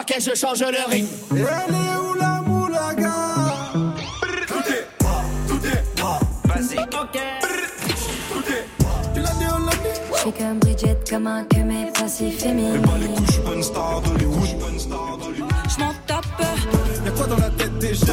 parquet, je change le rythme. Elle est où la moulaga? Tout est basique. Ok. Tu l'as dit, on l'a dit. J'suis comme Bridget, comment que mes passifs féminines. Mais pas les couches, j'suis pas une star d'Hollywood. J'm'en tape. Y'a quoi dans la tête des jeunes?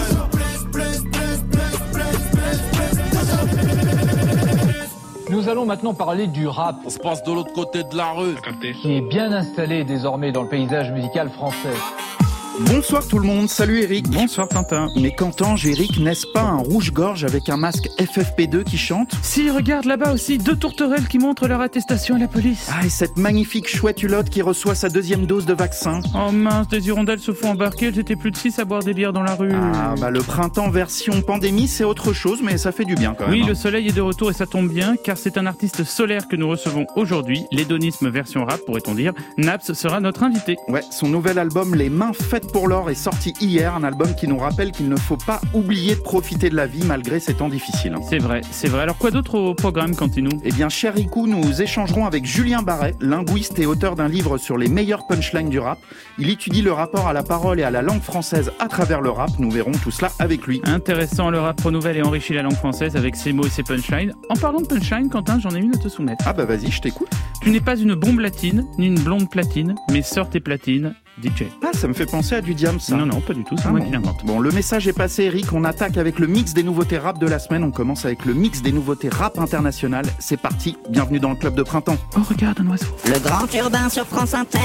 Nous allons maintenant parler du rap. On se passe de l'autre côté de la rue. Qui est bien installé désormais dans le paysage musical français. Bonsoir tout le monde, salut Eric. Bonsoir Quentin. Mais qu'entends-je Eric, n'est-ce pas un rouge-gorge avec un masque FFP2 qui chante? Si, regarde là-bas aussi, 2 tourterelles qui montrent leur attestation à la police. Ah, et cette magnifique chouette hulotte qui reçoit sa 2e dose de vaccin. Oh mince, des hirondelles se font embarquer, elles étaient plus de 6 à boire des bières dans la rue. Ah, bah le printemps version pandémie, c'est autre chose, mais ça fait du bien quand même. Oui, hein. le soleil est de retour et ça tombe bien, car c'est un artiste solaire que nous recevons aujourd'hui, l'hédonisme version rap, pourrait-on dire. Naps sera notre invité. Ouais, son nouvel album Les Mains Faites pour l'Or est sorti hier, un album qui nous rappelle qu'il ne faut pas oublier de profiter de la vie malgré ces temps difficiles. C'est vrai, c'est vrai. Alors quoi d'autre au programme, Cantinou? Eh bien, cher Rikou, nous échangerons avec Julien Barret, linguiste et auteur d'un livre sur les meilleures punchlines du rap. Il étudie le rapport à la parole et à la langue française à travers le rap. Nous verrons tout cela avec lui. Intéressant, le rap renouvelle et enrichit la langue française avec ses mots et ses punchlines. En parlant de punchline, Quentin, j'en ai une à te soumettre. Ah bah vas-y, je t'écoute. Tu n'es pas une bombe latine, ni une blonde platine, mais sors tes platines, DJ. Ah, ça me fait penser à du Diam, ça. Non, pas du tout, c'est moi qui l'invente. Bon, le message est passé, Eric. On attaque avec le mix des nouveautés rap de la semaine. On commence avec le mix des nouveautés rap internationales. C'est parti, bienvenue dans le club de printemps. Oh, regarde un oiseau. Le grand urbain sur France Inter.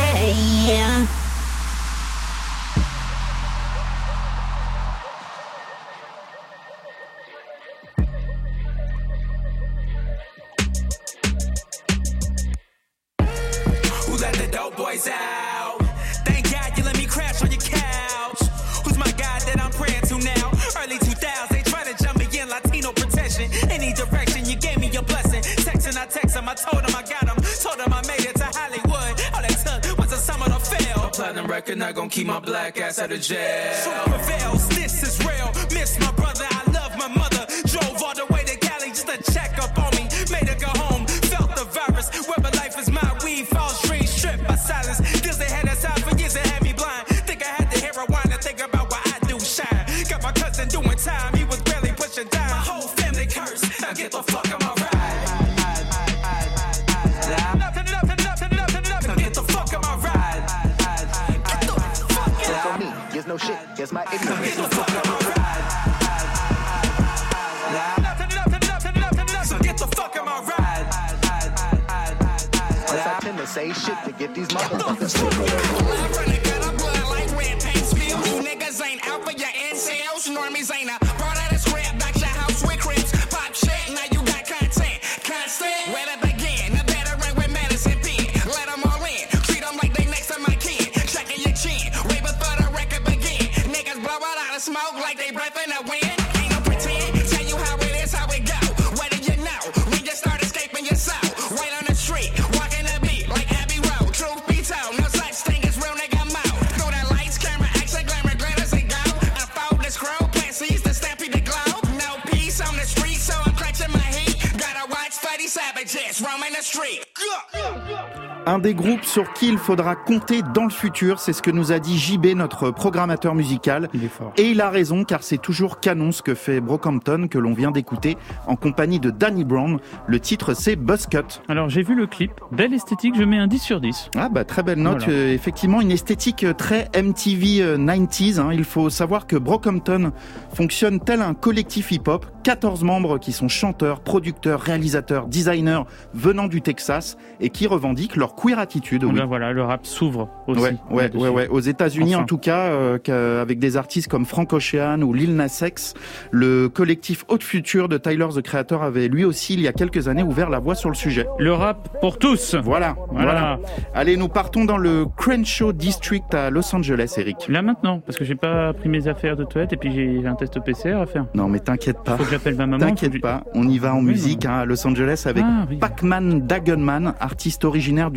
Who let the dope boys out? Thank God you let me crash on your couch. Who's my God that I'm praying to now? Early 2000s, they try to jump me in Latino protection. Any direction, you gave me your blessing. Texting, I text him, I told him I got him. Told him I made it to Hollywood. All that took was a summer to fail. Platinum record, not gonna keep my black ass out of jail. Truth prevails, this is real. Miss my brother, I love my mother. Drove all the way to Cali just to check up on me. Made her go home, felt the virus. Whether life is my weed, false dreams, stripped by silence. Deals they had us out for years, they had me blind. Think I had the heroin to think about what I do shine. Got my cousin doing time, he was barely pushing down. My whole family cursed, now get the fuck out my ride. Nothing, get the fuck out my ride. Get the fuck out. For me, there's no shit, guess my ignorance. Get the fuck out my ride. So get the fuck out my ride. Yes, I tend to say shit to get these motherfuckers. You niggas ain't out for your NCLs, normies ain't a brought out a script, back your house with crips, pop shit, now you got content, constant, where to begin, a veteran with medicine pen, let them all in, treat them like they next to my kin, checking your chin, way before the record begin, niggas blow it out of smoke like they breath in the wind, ain't no pretend, tell you how it is, how it go, what do you know, we just start escaping your soul, right on the street, walking the beat like Abbey Road, truth be told, no such thing as real nigga mode, through the lights, camera, action, glamour, glitters and gold, unfold the scroll, plant seeds, the stampede, the globe, no peace on the street, so I'm clutching my heat, gotta watch for these savages, roaming the street. Un des groupes sur qui il faudra compter dans le futur, c'est ce que nous a dit JB, notre programmateur musical. Il est fort. Et il a raison, car c'est toujours canon ce que fait Brockhampton, que l'on vient d'écouter, en compagnie de Danny Brown. Le titre, c'est Buzzcut. Alors j'ai vu le clip, belle esthétique, je mets un 10 sur 10. Ah bah très belle note, Voilà. Effectivement une esthétique très MTV 90s. Hein. Il faut savoir que Brockhampton fonctionne tel un collectif hip-hop, 14 membres qui sont chanteurs, producteurs, réalisateurs, designers venant du Texas et qui revendiquent leur queer attitude. Oui. Ben voilà, le rap s'ouvre aussi. Ouais. Aux États-Unis, Enfin. en tout cas, avec des artistes comme Frank Ocean ou Lil Nas X, le collectif Haute Future de Tyler the Creator avait lui aussi, il y a quelques années, ouvert la voie sur le sujet. Le rap pour tous. Voilà. Allez, nous partons dans le Crenshaw District à Los Angeles, Eric. Là maintenant, parce que j'ai pas pris mes affaires de toilette et puis j'ai un test PCR à faire. Non, mais t'inquiète pas. Faut que j'appelle ma maman. T'inquiète pas, on y va en musique à Los Angeles avec oui. Pac-Man Dagenman, artiste originaire du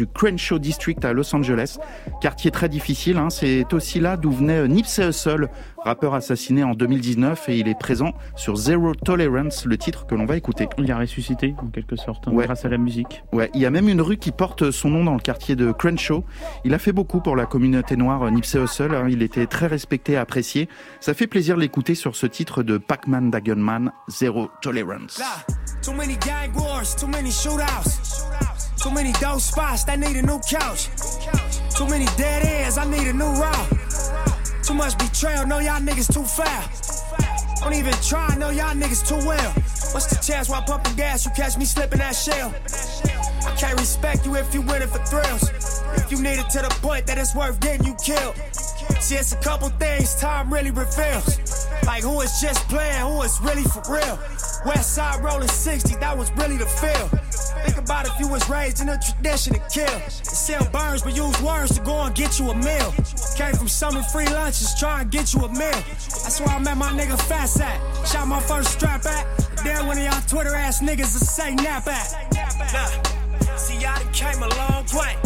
du Crenshaw District à Los Angeles. Quartier très difficile, hein. C'est aussi là d'où venait Nipsey Hussle, rappeur assassiné en 2019, et il est présent sur Zero Tolerance, le titre que l'on va écouter. Il a ressuscité, en quelque sorte, ouais. Grâce à la musique. Ouais, il y a même une rue qui porte son nom dans le quartier de Crenshaw. Il a fait beaucoup pour la communauté noire, Nipsey Hussle, hein. Il était très respecté et apprécié. Ça fait plaisir de l'écouter sur ce titre de Pac-Man da Gunman, Zero Tolerance. Too many gang wars, too many shootouts. Too many dope spots, they need a new couch. Too many dead ends, I need a new route. Too much betrayal, know y'all niggas too foul. Don't even try, know y'all niggas too well. What's the chance while pumping gas, you catch me slipping that shell? I can't respect you if you win it for thrills. If you need it to the point that it's worth getting you killed. See, it's a couple things time really reveals. Like who is just playing, who is really for real. West side rolling 60, that was really the feel. Think about if you was raised in a tradition to kill. And sell burns but use words to go and get you a meal. Came from summer free lunches, try and get you a meal. That's where I met my nigga Fast at. Shot my first strap at. Then one of y'all Twitter ass niggas to say nap at. Nah, see y'all done came a long way.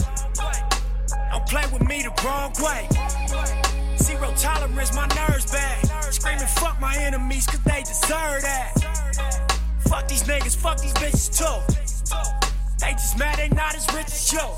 Don't play with me the wrong way. Zero tolerance, my nerves bad. Screaming fuck my enemies cause they deserve that. Fuck these niggas, fuck these bitches too. They just mad they not as rich as you.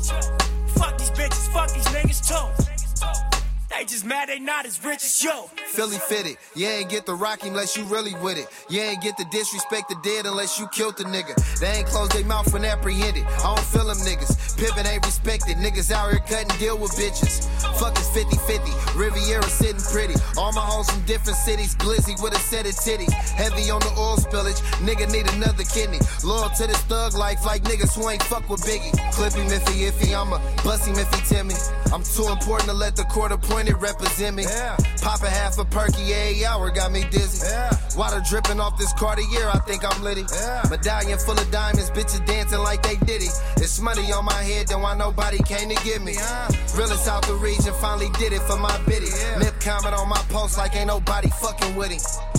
Fuck these bitches, fuck these niggas too. They just mad they not as rich as you. Philly fitted, you ain't get the rock unless you really with it. You ain't get the disrespect the dead unless you killed the nigga. They ain't close their mouth when apprehended. I don't feel them niggas. Pippin ain't respected. Niggas out here cutting deal with bitches. Fuck is 50-50. Riviera sitting pretty. All my hoes from different cities. Glizzy with a set of titties. Heavy on the oil spillage. Nigga need another kidney. Loyal to this thug life like niggas who ain't fuck with Biggie. Clip him if he iffy. I'ma bust him if he tell me. I'm too important to let the court appointed represent me. Yeah. Poppin' half a perky every hour got me dizzy. Yeah. Water dripping off this Cartier, I think I'm litty. Yeah. Medallion full of diamonds, bitches dancing like they did it. It's money on my head, then why nobody came to get me? Realest out the region, finally did it for my biddy. Yeah. Nip comment on my post like ain't nobody fucking with him.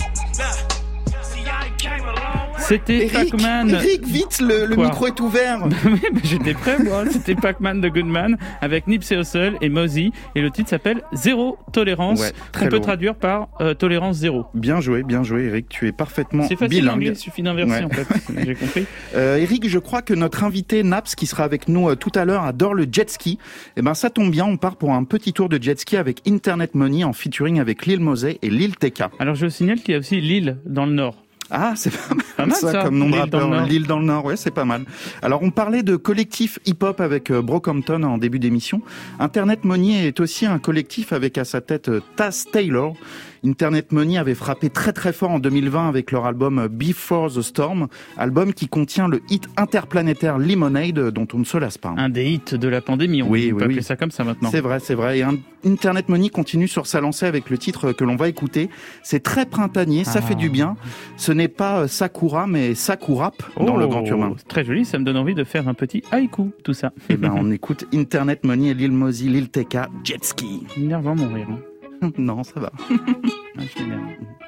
C'était Pac-Man. Eric, vite, le micro est ouvert. Oui, j'étais prêt, moi. C'était Pac-Man de Goodman avec Nipsey Hussle et Mozzy. Et le titre s'appelle Zéro Tolérance. Ouais, qu'on peut traduire par tolérance zéro. Bien joué, Eric. Tu es parfaitement bilingue. C'est facile l'anglais, il suffit d'inverser en fait. J'ai compris. Eric, je crois que notre invité Naps, qui sera avec nous tout à l'heure, adore le jet ski. Eh ben, ça tombe bien, on part pour un petit tour de jet ski avec Internet Money en featuring avec Lil Mosey et Lil TK. Alors, je vous signale qu'il y a aussi Lil dans le Nord. Ah, c'est pas mal ça comme nom de rappeur, Lille dans le Nord, ouais, c'est pas mal. Alors, on parlait de collectif hip-hop avec Brockhampton en début d'émission. Internet Money est aussi un collectif avec à sa tête Taz Taylor. Internet Money avait frappé très très fort en 2020 avec leur album Before the Storm, album qui contient le hit interplanétaire Lemonade dont on ne se lasse pas. Un des hits de la pandémie, on peut appeler ça comme ça maintenant. C'est vrai. Et Internet Money continue sur sa lancée avec le titre que l'on va écouter. C'est très printanier, ça fait du bien. Ce n'est pas Sakura, mais Sakurap dans le Grand Urbain. C'est très joli, ça me donne envie de faire un petit haïku, tout ça. Eh ben, on écoute Internet Money et Lil Mosey, Lil TK, Jet Ski. Énervant mon rire. Non, ça va. Je m'énerve.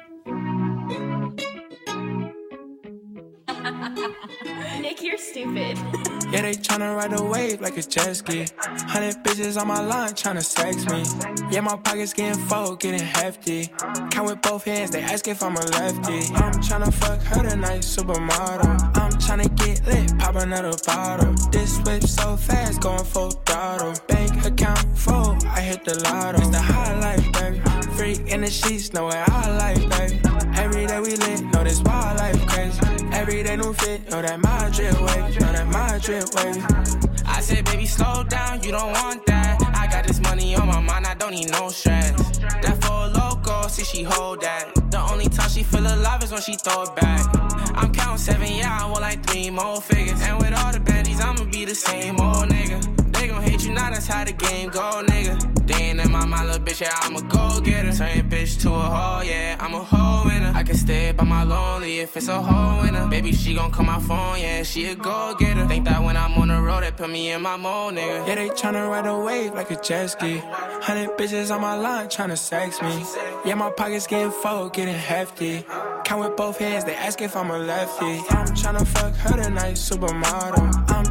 Nick, you're stupid. Yeah, they tryna ride a wave like a jet ski. 100 bitches on my line tryna sex me. Yeah, my pockets getting full, getting hefty. Count with both hands, they ask if I'm a lefty. I'm tryna fuck her tonight, supermodel. I'm tryna get lit, pop another bottle. This whip so fast, going full throttle. Bank account full, I hit the lotto. It's the high life, baby. Freak in the sheets, know what I like, baby. Every day we lit, know this wild life crazy. Every day new fit, know that my drip wavy, know that my drip wavy. I said, baby, slow down, you don't want that. I got this money on my mind, I don't need no stress. That for a loco, see she hold that. The only time she feel alive is when she throw it back. I'm counting 7, yeah, I want like 3 more figures. And with all the baddies, I'ma be the same old nigga. They gon' hate you now, that's how the game go, nigga. They ain't in my mind, little bitch, yeah, I'm a go-getter. Turn your bitch to a hoe, yeah, I'm a hoe winner. I can stay by my lonely if it's a hoe winner. Baby, she gon' call my phone, yeah, she a go-getter. Think that when I'm on the road, they put me in my mode, nigga. Yeah, they tryna ride a wave like a jet ski. 100 bitches on my line tryna sex me. Yeah, my pockets getting full, getting hefty. Count with both hands, they ask if I'm a lefty. I'm tryna fuck her tonight, supermodel. I'm tryna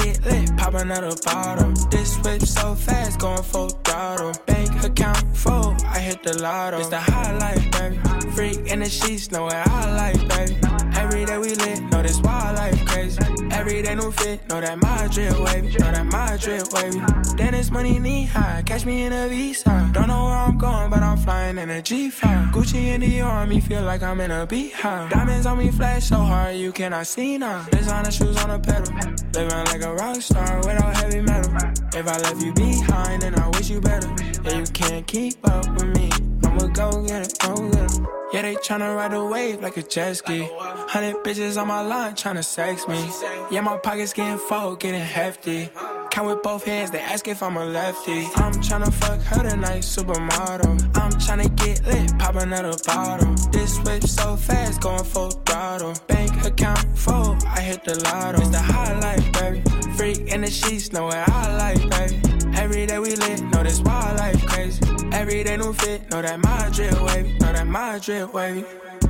get lit, pop another bottle. This whip so fast, going full throttle. Bank account full, I hit the lotto. It's the high life, baby. Freak in the sheets, know what I like, baby. Every day we lit, know this wild life crazy. Every day new fit, know that my drip wavy, know that my drip wavy. Then it's money knee high, catch me in a Visa. Don't know where I'm going, but I'm flying in a G5. Gucci and Dior on me, feel like I'm in a beehive. Diamonds on me flash so hard, you cannot see now. Designer shoes on the pedal, living like a rock star without heavy metal. If I left you behind, then I wish you better. Yeah, you can't keep up with me, I'ma go get it, go get it. Yeah, they tryna ride the wave like a jet ski. 100 bitches on my line tryna sex me. Yeah, my pockets getting full, getting hefty. Count with both hands, they ask if I'm a lefty. I'm tryna fuck her tonight, supermodel. I'm tryna get lit, pop another bottle. This whip so fast, going full throttle. Bank account full, I hit the lotto. It's the high life, baby. Freak in the sheets, know what I like, baby. Every day we lit, know this wild life crazy. Every day new fit, know that my drip wavy, know that my drip wavy.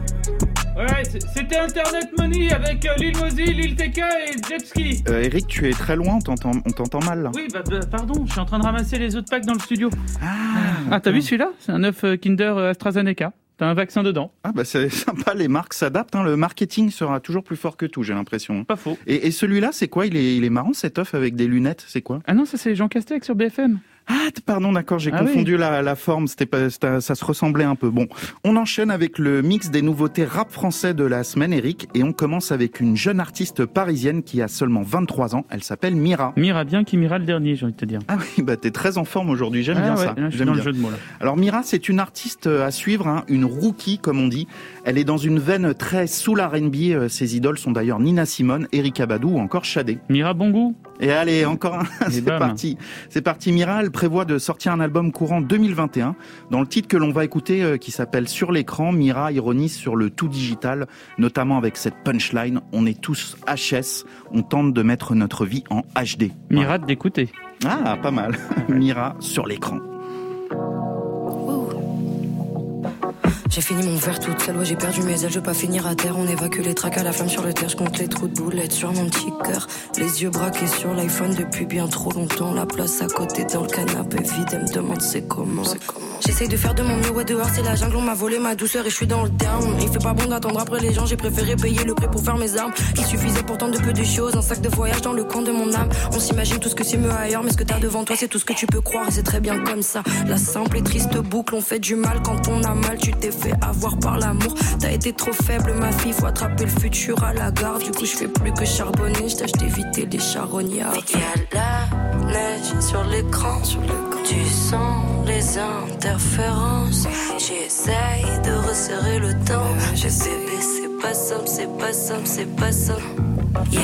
Ouais, c'était Internet Money avec Lil Mosey, Lil TK et Jetski. Eric, tu es très loin, on t'entend mal là. Oui, pardon, je suis en train de ramasser les autres packs dans le studio. Ah, t'as vu celui-là? C'est un œuf Kinder AstraZeneca. T'as un vaccin dedans. Ah bah c'est sympa, les marques s'adaptent, hein. Le marketing sera toujours plus fort que tout, j'ai l'impression. Pas faux. Et celui-là, c'est quoi? Il est marrant cet œuf avec des lunettes, c'est quoi? Ah non, ça c'est Jean Castex sur BFM. Ah, pardon, d'accord, j'ai confondu oui. la forme, ça se ressemblait un peu. Bon, on enchaîne avec le mix des nouveautés rap français de la semaine, Eric, et on commence avec une jeune artiste parisienne qui a seulement 23 ans, elle s'appelle Mira. Mira bien qui Mira le dernier, j'ai envie de te dire. Ah oui, bah t'es très en forme aujourd'hui, j'aime bien ça. Je suis dans le jeu de mots là. Alors Mira, c'est une artiste à suivre, hein, une rookie comme on dit. Elle est dans une veine très soul R&B, ses idoles sont d'ailleurs Nina Simone, Erykah Badu ou encore Shadé. Mira bon goût. Et allez, encore un, c'est parti Mira, elle prévoit de sortir un album courant 2021. Dans le titre que l'on va écouter, qui s'appelle Sur l'écran, Mira ironise sur le tout digital, notamment avec cette punchline, on est tous HS, on tente de mettre notre vie en HD. Mira voilà. D'écouter. Ah, pas mal. Mira sur l'écran. J'ai fini mon verre toute seule, ouais j'ai perdu mes ailes, je veux pas finir à terre. On évacue les tracks à la flamme sur le terre, je compte les trous de boulettes sur mon petit cœur. Les yeux braqués sur l'iPhone depuis bien trop longtemps. La place à côté dans le canapé vide, elle me demande c'est comment. J'essaye de faire de mon mieux, ouais dehors c'est la jungle, on m'a volé ma douceur et je suis dans le down. Il fait pas bon d'attendre après les gens, j'ai préféré payer le prix pour faire mes armes. Il suffisait pourtant de peu de choses, un sac de voyage dans le coin de mon âme. On s'imagine tout ce que c'est mieux ailleurs, mais ce que t'as devant toi c'est tout ce que tu peux croire et c'est très bien comme ça. La simple et triste boucle, on fait du mal quand on a mal, tu t'es fait avoir par l'amour. T'as été trop faible ma fille, faut attraper le futur à la gare. Du coup je fais plus que charbonner, je tâche d'éviter les charognards. Y'a la neige sur l'écran, tu sens les interférences. J'essaye de resserrer le temps. Je sais bébé c'est pas simple, c'est pas simple, c'est pas simple. Y'a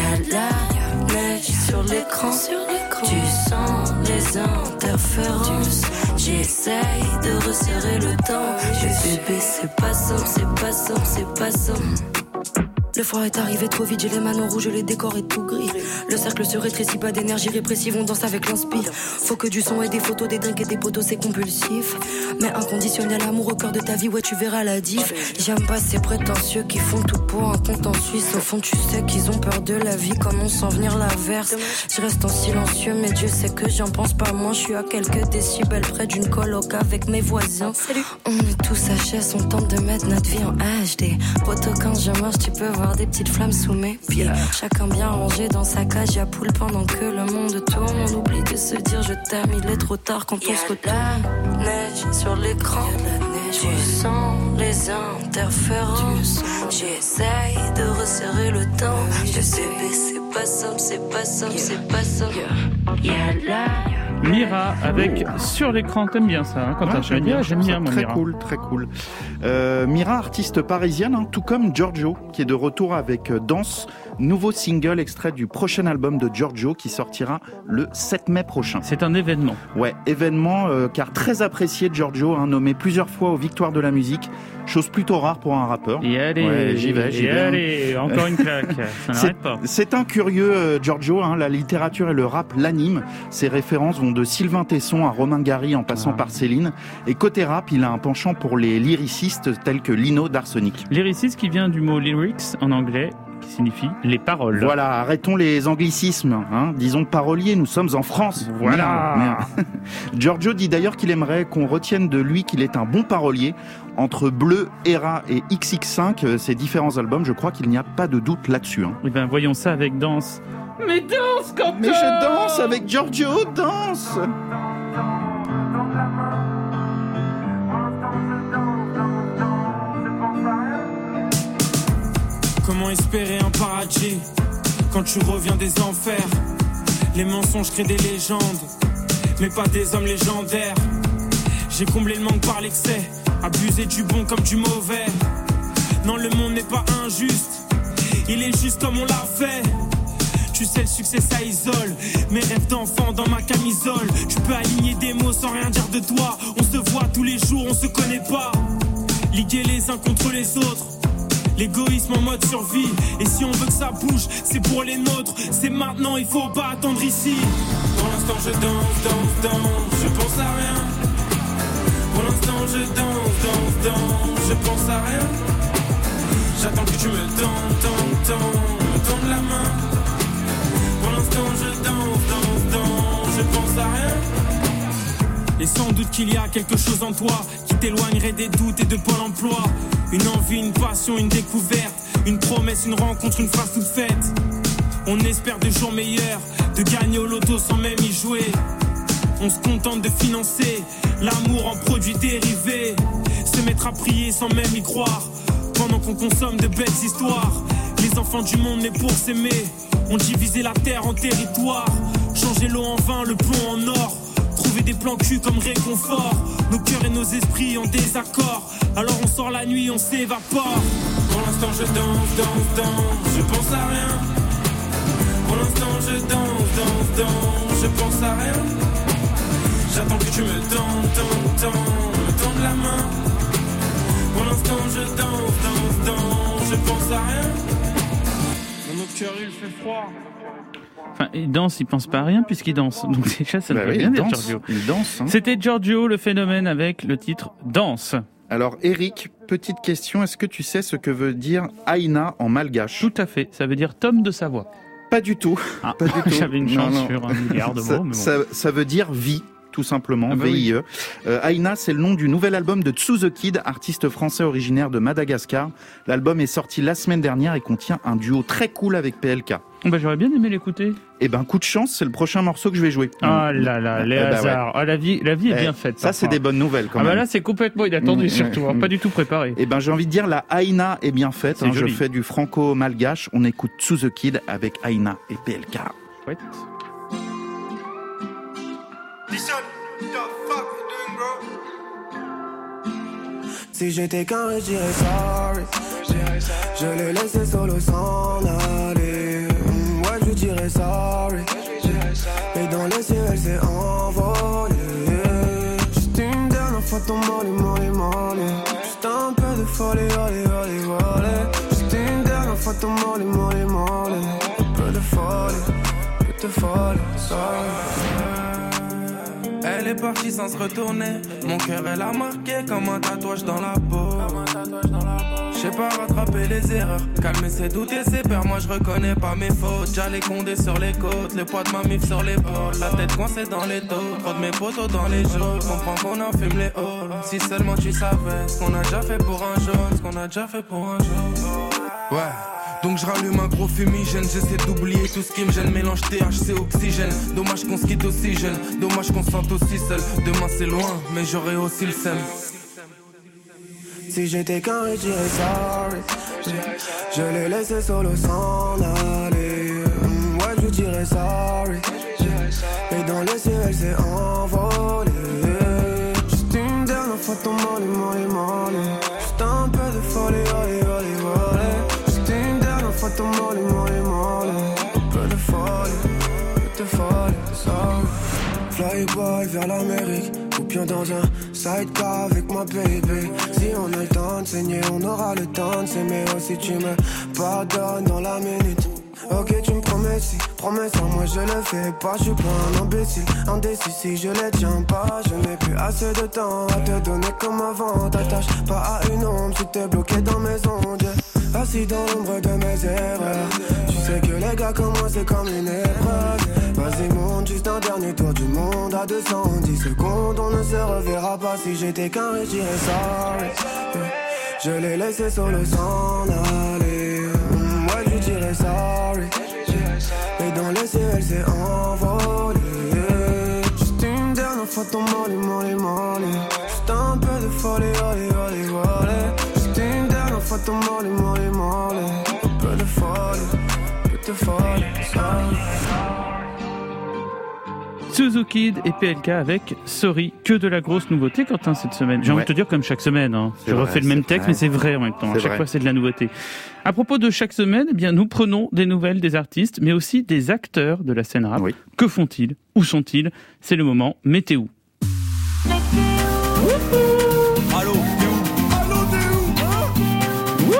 la neige sur l'écran, tu sens les interférences. J'essaye de resserrer le temps. Je bébé c'est pas simple, c'est pas simple, c'est pas simple. Le froid est arrivé trop vite, j'ai les manos rouges, les décors est tout gris. Le cercle se rétrécit, pas d'énergie répressive, on danse avec l'inspire. Faut que du son et des photos, des drinks et des potos, c'est compulsif. Mais inconditionnel amour au cœur de ta vie, ouais tu verras la diff. J'aime pas ces prétentieux qui font tout pour un compte en Suisse. Au fond tu sais qu'ils ont peur de la vie, comme on sent venir l'averse. Je reste en silencieux, mais Dieu sait que j'en pense pas moins. Je suis à quelques décibels près d'une coloc avec mes voisins. Salut. On est tous HS, on tente de mettre notre vie en HD. Poto quand je marche, tu peux voir des petites flammes sous mes pieds. Chacun bien rangé dans sa cage à poule pendant que le monde tourne. On oublie de se dire je t'aime, il est trop tard quand on se retourne. La neige sur l'écran, tu sens les interférences. J'essaye de resserrer le temps. Je sais mais c'est pas simple, c'est pas simple, c'est pas simple. Y'a la Mira avec Sur l'écran, t'aimes bien ça hein, quand t'as j'aime bien mon Mira. Très cool. Mira, artiste parisienne, hein, tout comme Giorgio, qui est de retour avec Danse, nouveau single extrait du prochain album de Giorgio qui sortira le 7 mai prochain. C'est un événement. Ouais, événement car très apprécié de Giorgio, hein, nommé plusieurs fois aux Victoires de la musique, chose plutôt rare pour un rappeur. Et allez, ouais, j'y vais. Allez, encore une claque, ça n'arrête pas. C'est un curieux Giorgio, hein, la littérature et le rap l'animent. Ses références vont de Sylvain Tesson à Romain Gary en passant par Céline. Et côté rap, il a un penchant pour les lyricistes tels que Lino d'Arsenic. Lyriciste qui vient du mot lyrics en anglais, qui signifie les paroles. Voilà, arrêtons les anglicismes, hein. Disons parolier, nous sommes en France. Voilà. Merde. Giorgio dit d'ailleurs qu'il aimerait qu'on retienne de lui qu'il est un bon parolier. Entre Bleu, Hera et XX5, ces différents albums, je crois qu'il n'y a pas de doute là-dessus. Hein. Eh ben, voyons ça avec Danse. Mais danse, Quentin! Mais je danse avec Giorgio, danse! Comment espérer un paradis quand tu reviens des enfers? Les mensonges créent des légendes, mais pas des hommes légendaires. J'ai comblé le manque par l'excès, abusé du bon comme du mauvais. Non, le monde n'est pas injuste, il est juste comme on l'a fait. Tu sais, le succès ça isole, mes rêves d'enfant dans ma camisole. Tu peux aligner des mots sans rien dire de toi. On se voit tous les jours, on se connaît pas. Liguer les uns contre les autres, l'égoïsme en mode survie. Et si on veut que ça bouge, c'est pour les nôtres. C'est maintenant, il faut pas attendre ici. Pour l'instant je danse, je pense à rien. Pour l'instant je danse, je pense à rien. J'attends que tu me tends la main. Pour l'instant je danse, je pense à rien. Et sans doute qu'il y a quelque chose en toi qui t'éloignerait des doutes et de Pôle emploi. Une envie, une passion, une découverte, une promesse, une rencontre, une phrase toute faite. On espère de jours meilleurs, de gagner au loto sans même y jouer. On se contente de financer l'amour en produits dérivés. Se mettre à prier sans même y croire, pendant qu'on consomme de belles histoires. Les enfants du monde nés pour s'aimer ont divisé la terre en territoires. Changer l'eau en vin, le plomb en or. Trouver des plans cul comme réconfort. Nos cœurs et nos esprits en désaccord. Alors on sort la nuit, on s'évapore. Pour l'instant je danse, je pense à rien. Pour l'instant je danse, je pense à rien. J'attends que tu me tends la main. Pour l'instant je danse, je pense à rien. Dans nos cœurs il fait froid. Enfin, il danse, il pense pas à rien puisqu'il danse. Donc déjà, ça me fait bien dire Giorgio. Il danse. Hein. C'était Giorgio, le phénomène, avec le titre Danse. Alors Eric, petite question, est-ce que tu sais ce que veut dire Aïna en malgache? Tout à fait, ça veut dire tome de Savoie. Pas du tout. Ah, pas du tout. J'avais une chance sur 1 milliard de mots. Mais bon. Ça veut dire vie. Tout simplement, VIE. Oui. Aïna, c'est le nom du nouvel album de Tsu The Kid, artiste français originaire de Madagascar. L'album est sorti la semaine dernière et contient un duo très cool avec PLK. J'aurais bien aimé l'écouter. Eh ben, coup de chance, c'est le prochain morceau que je vais jouer. Ah là là, les hasards. Ouais. Ah, la vie est bien faite. Ça, c'est des bonnes nouvelles quand même. Là, c'est complètement inattendu surtout, pas du tout préparé. Eh ben, j'ai envie de dire, la Aïna est bien faite. Je fais du franco-malgache. On écoute Tsu The Kid avec Aïna et PLK. Chouette. Si j'étais qu'un, je dirais sorry. Je l'ai laissé solo s'en aller. Ouais, je dirais sorry. Et dans le ciel, elle s'est envolée. Juste une dernière fois ton molly. Juste un peu de folie, allez. Juste une dernière fois ton molly. Un peu de folie, sorry. Elle est partie sans se retourner. Mon cœur elle a marqué comme un tatouage dans la peau. J'sais pas rattraper les erreurs, calmer ses doutes et ses peurs. Moi je reconnais pas mes fautes. J'allais condé sur les côtes, le poids de ma mif sur l'épaule. La tête coincée dans les taux, trop de mes potos dans les jours. Comprends qu'on en fume les halls. Si seulement tu savais ce qu'on a déjà fait pour un jaune, Ouais. Donc je rallume un gros fumigène, j'essaie d'oublier tout ce qui me gêne. Mélange THC, oxygène, dommage qu'on se quitte aussi jeune. Dommage qu'on se sente aussi seul. Demain c'est loin, mais j'aurai aussi le seum. Si j'étais qu'un, je dirais sorry. Je l'ai laissé solo s'en aller. Ouais, je dirais sorry. Et dans le ciel, elle s'est envolée. Juste une dernière fois ton molly. Juste un peu de folie, allez. Juste une dernière fois ton molly. Un peu de folie, sorry. Flyboy vers l'Amérique, coupion dans un sidecar avec ma baby. Si on a le temps de saigner, on aura le temps de s'aimer. Aussi tu me pardonnes dans la minute. Ok, tu me promets si, promets ça, moi je le fais pas. Je suis pas un imbécile, indécis si je les tiens pas. Je n'ai plus assez de temps à te donner comme avant. T'attaches pas à une ombre si t'es bloqué dans mes ondes. assis dans l'ombre de mes erreurs. Tu sais que les gars comme moi c'est comme une épreuve. Vas-y monte, juste un dernier tour du monde à 210 secondes. On ne se reverra pas, si j'étais qu'un riche, je dirais sorry. Je l'ai laissé solo s'en aller. Ouais, je lui dirais sorry. Et dans le ciel, elle s'est envolée. Juste une dernière fois ton molly. Juste un peu de folie, olé. Juste une dernière fois ton molly. Un peu de folie, sorry. Suzu Kid et PLK avec Sorry. Que de la grosse nouveauté, Quentin, cette semaine. J'ai envie de te dire comme chaque semaine. Hein. Je refais le même texte, mais c'est vrai en même temps. À chaque fois, c'est de la nouveauté. À propos de chaque semaine, eh bien, nous prenons des nouvelles des artistes, mais aussi des acteurs de la scène rap. Oui. Que font-ils? Où sont-ils? C'est le moment météo. Allô, t'es où?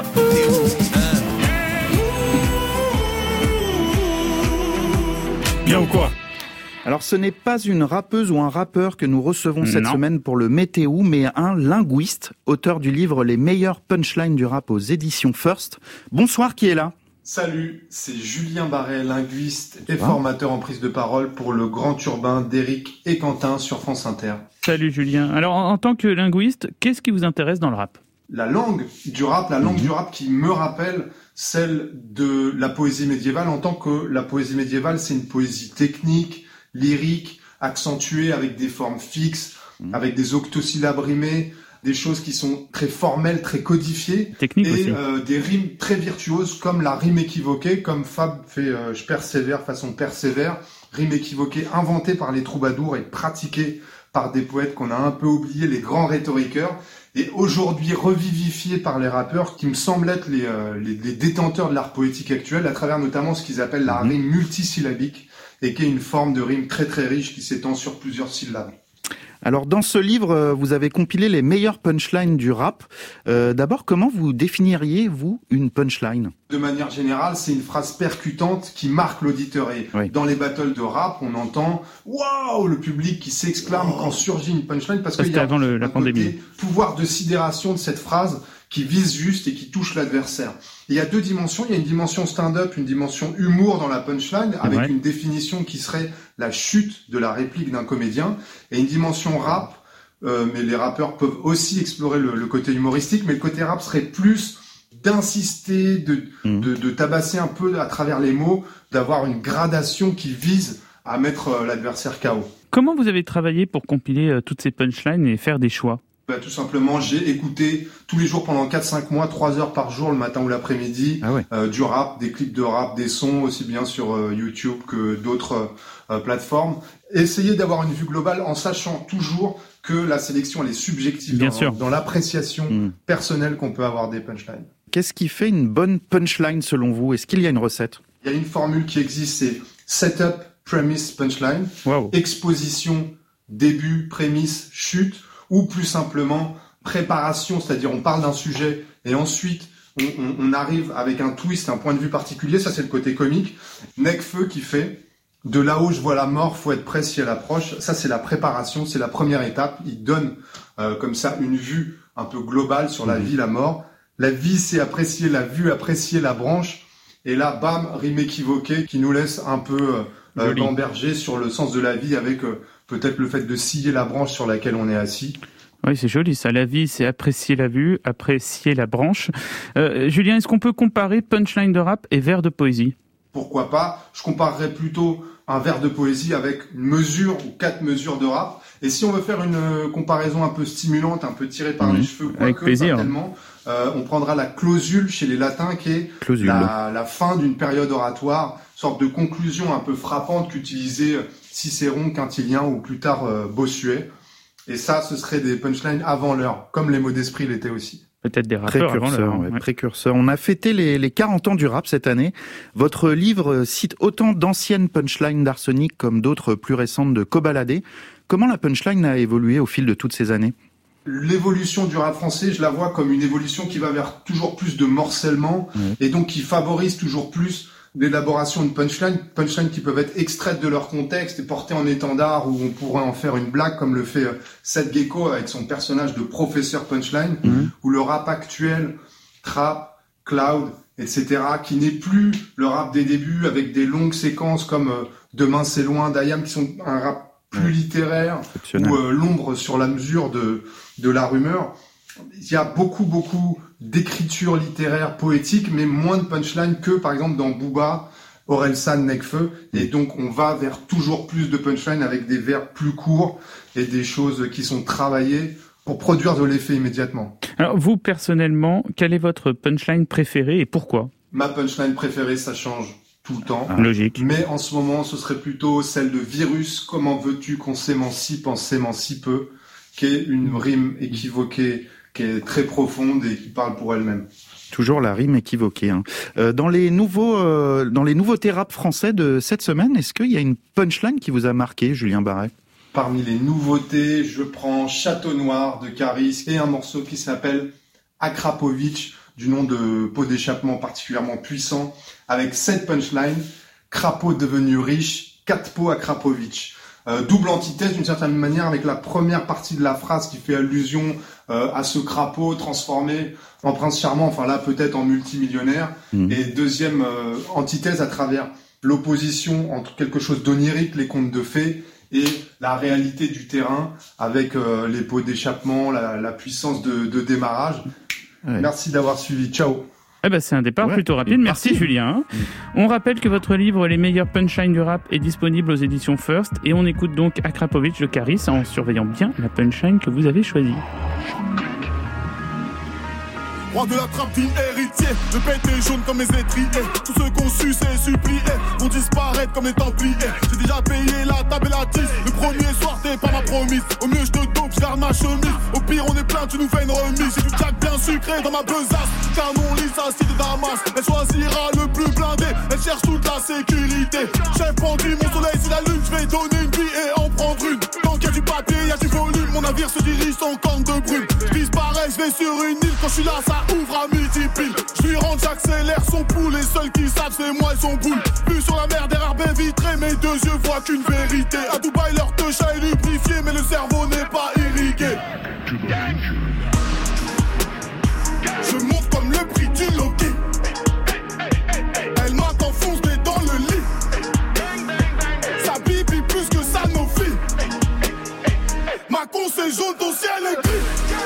Bien ou quoi? Alors ce n'est pas une rappeuse ou un rappeur que nous recevons cette semaine pour le météo, mais un linguiste, auteur du livre Les meilleures punchlines du rap aux éditions First. Bonsoir, qui est là? Salut, c'est Julien Barret, linguiste et formateur en prise de parole pour le Grand Urbain d'Éric et Quentin sur France Inter. Salut Julien. Alors en tant que linguiste, qu'est-ce qui vous intéresse dans le rap? La langue du rap qui me rappelle celle de la poésie médiévale, en tant que la poésie médiévale, c'est une poésie technique, lyrique, accentuée avec des formes fixes, avec des octosyllabes rimées, des choses qui sont très formelles, très codifiées, technique et aussi. Des rimes très virtuoses comme la rime équivoquée, comme Fab fait je persévère façon persévère, rime équivoquée inventée par les troubadours et pratiquée par des poètes qu'on a un peu oubliés, les grands rhétoriqueurs, et aujourd'hui revivifiée par les rappeurs qui me semblent être les détenteurs de l'art poétique actuel, à travers notamment ce qu'ils appellent la rime multisyllabique, et qui est une forme de rime très très riche qui s'étend sur plusieurs syllabes. Alors dans ce livre, vous avez compilé les meilleures punchlines du rap. D'abord, comment vous définiriez, vous, une punchline? De manière générale, c'est une phrase percutante qui marque l'auditeur. Et dans les battles de rap, on entend « Waouh !» le public qui s'exclame quand surgit une punchline, parce qu'il y a la pandémie. Pouvoir de sidération de cette phrase qui vise juste et qui touche l'adversaire. Il y a deux dimensions. Il y a une dimension stand-up, une dimension humour dans la punchline, avec une définition qui serait la chute de la réplique d'un comédien, et une dimension rap, mais les rappeurs peuvent aussi explorer le côté humoristique, mais le côté rap serait plus d'insister, de tabasser un peu à travers les mots, d'avoir une gradation qui vise à mettre l'adversaire KO. Comment vous avez travaillé pour compiler toutes ces punchlines et faire des choix? Tout simplement, j'ai écouté tous les jours pendant 4-5 mois, 3 heures par jour, le matin ou l'après-midi, du rap, des clips de rap, des sons, aussi bien sur YouTube que d'autres plateformes. Essayer d'avoir une vue globale en sachant toujours que la sélection elle est subjective dans l'appréciation personnelle qu'on peut avoir des punchlines. Qu'est-ce qui fait une bonne punchline selon vous? Est-ce qu'il y a une recette? Il y a une formule qui existe, c'est setup, premise, punchline, exposition, début, prémisse, chute, ou plus simplement préparation, c'est-à-dire on parle d'un sujet et ensuite on arrive avec un twist, un point de vue particulier, ça c'est le côté comique. Nekfeu qui fait « De là-haut je vois la mort, faut être prêt si elle approche », ça c'est la préparation, c'est la première étape, il donne comme ça une vue un peu globale sur la vie, la mort. La vie c'est apprécier la vue, apprécier la branche, et là bam, rime équivoquée qui nous laisse un peu gamberger sur le sens de la vie avec... peut-être le fait de scier la branche sur laquelle on est assis. Oui, c'est joli ça. La vie, c'est apprécier la vue, apprécier la branche. Julien, est-ce qu'on peut comparer punchline de rap et vers de poésie? Pourquoi pas? Je comparerais plutôt un vers de poésie avec une mesure ou 4 mesures de rap. Et si on veut faire une comparaison un peu stimulante, un peu tirée par les cheveux, quoique pas tellement, on prendra la clausule chez les latins qui est la fin d'une période oratoire, sorte de conclusion un peu frappante qu'utilisait Cicéron, Quintilien ou plus tard Bossuet. Et ça, ce serait des punchlines avant l'heure, comme les mots d'esprit l'étaient aussi. Peut-être des rappeurs avant l'heure. Précurseurs. On a fêté les 40 ans du rap cette année. Votre livre cite autant d'anciennes punchlines d'Arsenic comme d'autres plus récentes de Kobalade. Comment la punchline a évolué au fil de toutes ces années? L'évolution du rap français, je la vois comme une évolution qui va vers toujours plus de morcellement et donc qui favorise toujours plus l'élaboration de punchlines qui peuvent être extraites de leur contexte et portées en étendard, où on pourrait en faire une blague comme le fait Seth Gecko avec son personnage de professeur punchline, où le rap actuel, trap, Cloud, etc., qui n'est plus le rap des débuts avec des longues séquences comme Demain c'est loin d'IAM, qui sont un rap plus littéraire, ou L'ombre sur la mesure de la rumeur. Il y a beaucoup d'écriture littéraire, poétique, mais moins de punchline que, par exemple, dans Booba, Orelsan, Nekfeu. Et donc, on va vers toujours plus de punchline avec des vers plus courts et des choses qui sont travaillées pour produire de l'effet immédiatement. Alors, vous, personnellement, quelle est votre punchline préférée et pourquoi ? Ma punchline préférée, ça change tout le temps. Logique. Mais en ce moment, ce serait plutôt celle de Virus. Comment veux-tu qu'on s'émancipe en s'aimant si peu, qui est une rime équivoquée, qui est très profonde et qui parle pour elle-même. Toujours la rime équivoquée. Dans les nouveautés rap français de cette semaine, est-ce qu'il y a une punchline qui vous a marqué, Julien Barret ? Parmi les nouveautés, je prends Château Noir de Caris et un morceau qui s'appelle Akrapovic, du nom de pot d'échappement particulièrement puissant, avec 7 punchlines, crapaud devenu riche, 4 pots Akrapovic. Double antithèse d'une certaine manière avec la première partie de la phrase qui fait allusion à ce crapaud transformé en prince charmant, enfin là peut-être en multimillionnaire, et deuxième antithèse à travers l'opposition entre quelque chose d'onirique, les contes de fées, et la réalité du terrain avec les pots d'échappement, la puissance de démarrage. Ouais. Merci d'avoir suivi, ciao. C'est un départ plutôt rapide. Merci Julien. On rappelle que votre livre Les meilleurs punchlines du rap est disponible aux éditions First et on écoute donc Akrapovic de Caris en surveillant bien la punchline que vous avez choisie. Roi de la trappe digne héritier, le pète est jaune comme mes étriers. Tous ceux qu'on suce et supplié vont disparaître comme les templiers. J'ai déjà payé la table et la tisse. Le premier soir t'es pas ma promise. Au mieux je te dope, je garde ma chemise. Au pire on est plein, tu nous fais une remise. J'ai du jack bien sucré dans ma besace. Canon lisse assis de Damas. Elle choisira le plus blindé. Elle cherche toute la sécurité. Chef pendu, mon soleil c'est la lune. Je vais donner une vie et en prendre une. Tant qu'il y a du papier, y a du volume. Mon navire se dirige sans corne de brume. Je disparais, je vais sur une île. Quand je suis là, ça ouvre à midi pile. Je lui rentre, j'accélère son pouls. Les seuls qui savent c'est moi et son boule. Plus sur la mer derrière baie vitrée, mes deux yeux voient qu'une vérité. À Dubaï leur techa est lubrifié, mais le cerveau n'est pas irrigué. Je monte comme le prix du Loki. Elle m'a enfoncé dans le lit. Ça bibi plus que ça nos filles. Ma con c'est jaune, ton ciel est gris.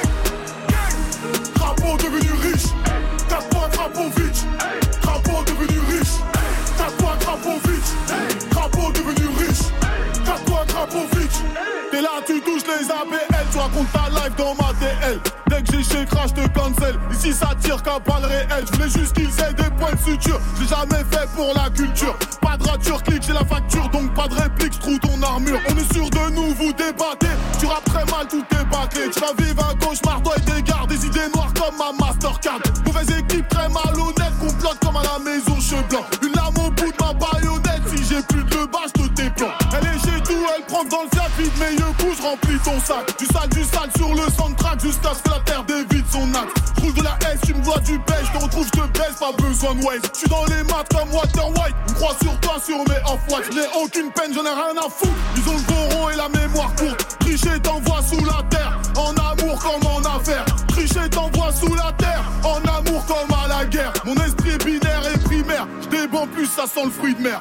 Crapaud devenu riche, 4 points Krapovic. Crapaud devenu riche, 4 points Krapovic. Crapaud devenu riche, 4 points Krapovic. T'es là, tu touches les ABL, tu racontes ta life dans ma DL. Dès que j'ai chez Crash, te cancel. Ici ça tire qu'à balle réelle. Je voulais juste qu'ils aient des points de suture. J'ai jamais fait pour la culture. Pas de rature, clique, j'ai la facture. Donc pas de réplique, j'trouve ton armure. On est sûr de nous, vous débattez. Tu rappes très mal, tout est bâclé. Tu vas vivre un cauchemar, toi et tes gardes. Des idées noires comme ma Mastercard. Mauvaise équipe, très malhonnête. Complote comme à la maison, cheveux blancs. Une lame au bout de ma baïonnette. Si j'ai plus de bas, j'te déplan. Elle est chez tout, elle prend dans le fiat. Vite, meilleur coup, j'remplis ton sac. Du sale sur le soundtrack. Jusqu'à ce que la terre dévide son axe. J'roule de la S, tu me vois du beige. J'te retrouve, j'te baisse, pas besoin de waste. J'suis dans les maths comme Walter White. On croit sur toi, sur mes off-white. J'n'ai aucune peine, j'en ai rien à foutre. Ils ont le dos rond et la mémoire courte. Tricher t'envoie sous la terre. En amour comme en affaires. Tricher t'envoie sous la terre. En amour comme à la guerre. Mon esprit est binaire et primaire. J'débande plus, ça sent le fruit de mer.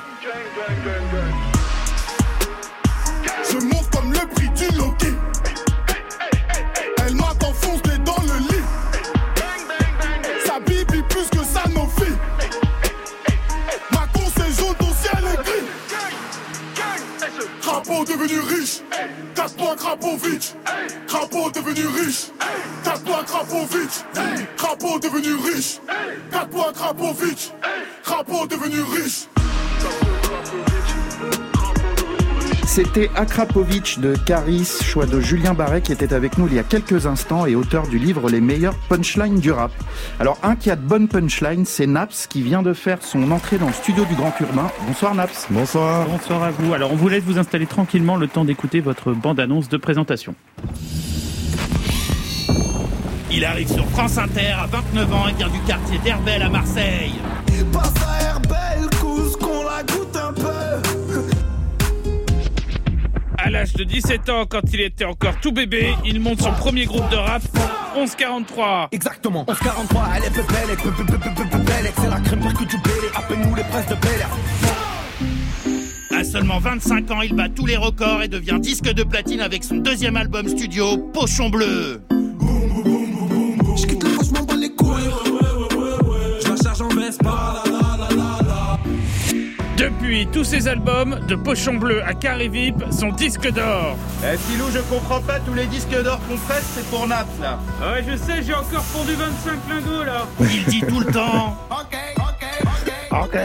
Je monte comme le prix du Loki. Elle m'a enfoncé dans le lit. Ça bibi plus que ça nos filles. Ma con c'est jaune, ton ciel est gris. Crapaud devenu riche, 4 points Krapovic. Crapaud devenu riche, 4 points Krapovic. Crapaud devenu riche, 4 points Krapovic. Crapaud devenu riche. C'était Akrapovic de Caris, choix de Julien Barret qui était avec nous il y a quelques instants et auteur du livre Les meilleurs punchlines du rap. Alors un qui a de bonnes punchlines, c'est Naps qui vient de faire son entrée dans le studio du Grand Urbain. Bonsoir Naps. Bonsoir. Bonsoir à vous. Alors on vous laisse vous installer tranquillement le temps d'écouter votre bande-annonce de présentation. Il arrive sur France Inter à 29 ans et vient du quartier d'Herbel à Marseille. Il passe à Herbel, cous qu'on la goûte un peu. À l'âge de 17 ans, quand il était encore tout bébé, il monte son premier groupe de rap 1143. Exactement, 1143, elle est belle, c'est la crème pour que tu bélé, appelle-nous les princes de Bel-Air. À seulement 25 ans, il bat tous les records et devient disque de platine avec son deuxième album studio, Pochon Bleu. Je quitte le poche, je m'en bats les couilles. Je la charge en Vespa. Depuis, tous ces albums, de Pochon Bleu à Carré VIP, sont disques d'or. Filou, je comprends pas, tous les disques d'or qu'on presse, c'est pour Naps, là. Ouais, je sais, j'ai encore fondu 25 lingots, là. Il dit tout le temps. Ok.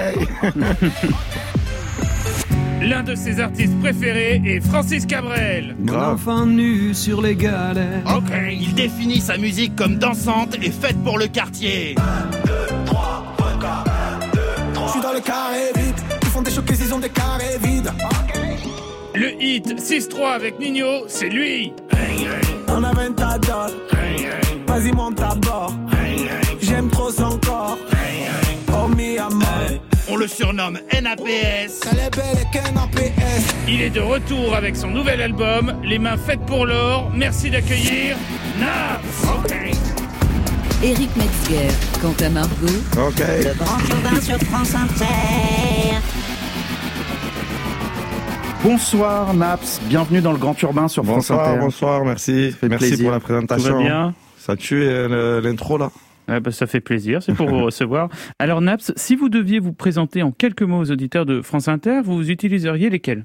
L'un de ses artistes préférés est Francis Cabrel. Mon enfant nu sur les galères. Ok, il définit sa musique comme dansante et faite pour le quartier. 1, 2, 3, vodka. 1, 2, 3. Je suis dans le carré vide. Ils font des chocs, ils ont des carrés vides. Le hit 6-3 avec Nino, c'est lui. On a 20 dollars. Vas-y, monte à bord. J'aime trop son corps. Oh, mi amor. On le surnomme NAPS. Elle est belle et NAPS. Il est de retour avec son nouvel album, Les mains faites pour l'or. Merci d'accueillir Naps. Okay. Éric Metzger, Quentin Margot. Ok. Le grand urbain sur France Inter. Bonsoir Naps, bienvenue dans le Grand Urbain sur France Inter. Bonsoir, merci. Merci plaisir. pour la présentation. Tout va bien? Ça tue l'intro là. Ah bah ça fait plaisir, c'est pour vous recevoir. Alors Naps, si vous deviez vous présenter en quelques mots aux auditeurs de France Inter, vous utiliseriez lesquels?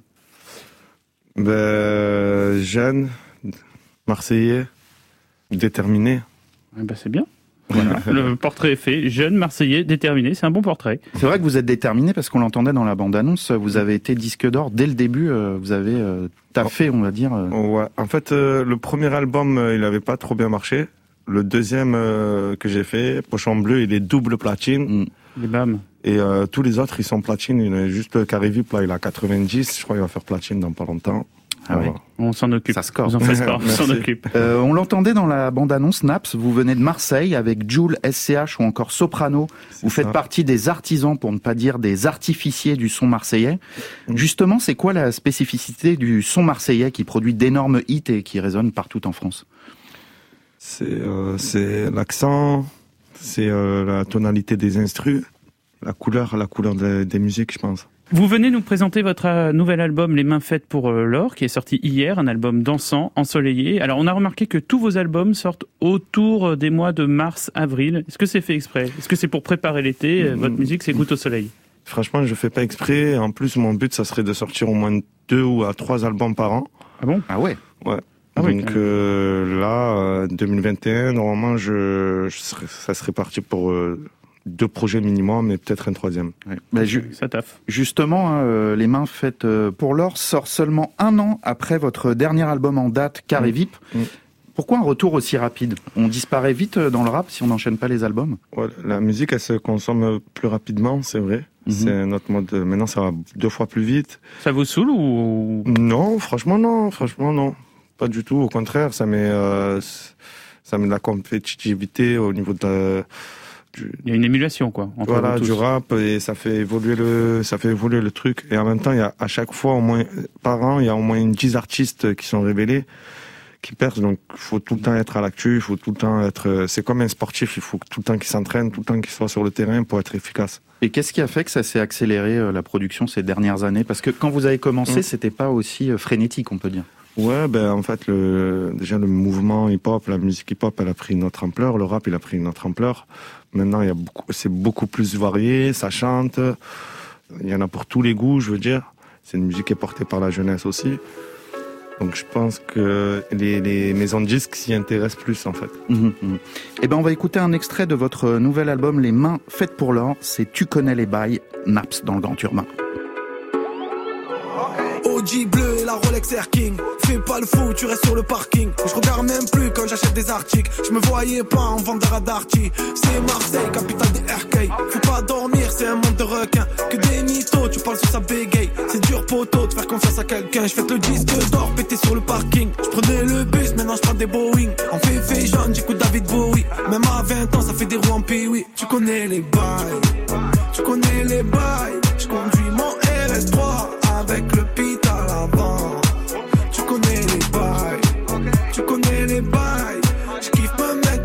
Jeune, Marseillais, déterminé. Ah bah c'est bien. Voilà, le portrait est fait. Jeune, Marseillais, déterminé, c'est un bon portrait. C'est vrai que vous êtes déterminé parce qu'on l'entendait dans la bande-annonce. Vous avez été disque d'or dès le début. Vous avez taffé, on va dire. Ouais. En fait, le premier album, il n'avait pas trop bien marché. Le deuxième que j'ai fait, Pochon Bleu, il est double platine. Et bam. Et tous les autres, ils sont platine. Il y a juste le Carré VIP, là, il a 90. Je crois qu'il va faire platine dans pas longtemps. Ah oui, on s'en occupe. Ça score. Vous en faites pas, on s'en occupe. On l'entendait dans la bande-annonce Naps, vous venez de Marseille avec Jul, SCH ou encore Soprano. Vous faites partie des artisans, pour ne pas dire des artificiers du son marseillais. Justement, c'est quoi la spécificité du son marseillais qui produit d'énormes hits et qui résonne partout en France? C'est l'accent, c'est la tonalité des instrus, la couleur des musiques, je pense. Vous venez nous présenter votre nouvel album Les mains faites pour l'or, qui est sorti hier, un album dansant, ensoleillé. Alors on a remarqué que tous vos albums sortent autour des mois de mars-avril. Est-ce que c'est fait exprès? Est-ce que c'est pour préparer l'été? Votre musique, c'est Goutte au soleil. Franchement, je fais pas exprès. En plus, mon but, ça serait de sortir au moins 2 ou 3 albums par an. Ah bon? Ah ouais? Ouais. Ah oui, donc là, 2021, normalement, ça serait parti pour 2 projets minimum, mais peut-être un 3e. Ouais. Bah, ça taffe. Justement, Les mains faites pour l'or sort seulement 1 an après votre dernier album en date, Carré VIP. Pourquoi un retour aussi rapide? On disparaît vite dans le rap si on n'enchaîne pas les albums? Ouais, la musique, elle se consomme plus rapidement, c'est vrai. C'est notre mode. Maintenant, ça va 2 fois plus vite. Ça vous saoule ou? Non, franchement, non. Pas du tout. Au contraire, ça met de la compétitivité au niveau de Il y a une émulation, quoi. Voilà, du rap, et ça fait évoluer le truc. Et en même temps, il y a à chaque fois, au moins, par an, il y a au moins 10 artistes qui sont révélés, qui percent. Donc, il faut tout le temps être à l'actu, il faut tout le temps être, c'est comme un sportif, il faut tout le temps qu'il s'entraîne, tout le temps qu'il soit sur le terrain pour être efficace. Et qu'est-ce qui a fait que ça s'est accéléré, la production, ces dernières années? Parce que quand vous avez commencé, c'était pas aussi frénétique, on peut dire. Ouais, en fait, déjà le mouvement hip-hop, la musique hip-hop, elle a pris une autre ampleur. Le rap, il a pris une autre ampleur. Maintenant, c'est beaucoup plus varié, ça chante. Il y en a pour tous les goûts, je veux dire. C'est une musique qui est portée par la jeunesse aussi. Donc je pense que les maisons de disques s'y intéressent plus, en fait. Eh ben, on va écouter un extrait de votre nouvel album Les mains faites pour l'or. C'est Tu connais les bails, Naps dans le Grand Urbain. OG bleu et la Rolex Air King. Fais pas le fou, tu restes sur le parking. Je regarde même plus quand j'achète des articles. Je me voyais pas en vendeur à Darty. C'est Marseille, capitale des RK. Faut pas dormir, c'est un monde de requins. Que des mythos, tu parles sur sa bégaye. C'est dur poteau de faire confiance à quelqu'un. Je fête le disque d'or, pété sur le parking. Je prenais le bus, maintenant je prends des Boeing. En féfé jaune, j'écoute David Bowie. Même à 20 ans, ça fait des roues en pays. Tu connais les bails, tu connais les bails. Je conduis mon RS3 avec le pit à l'avant. Tu connais les bails, tu connais les bails. Je kiffe me mettre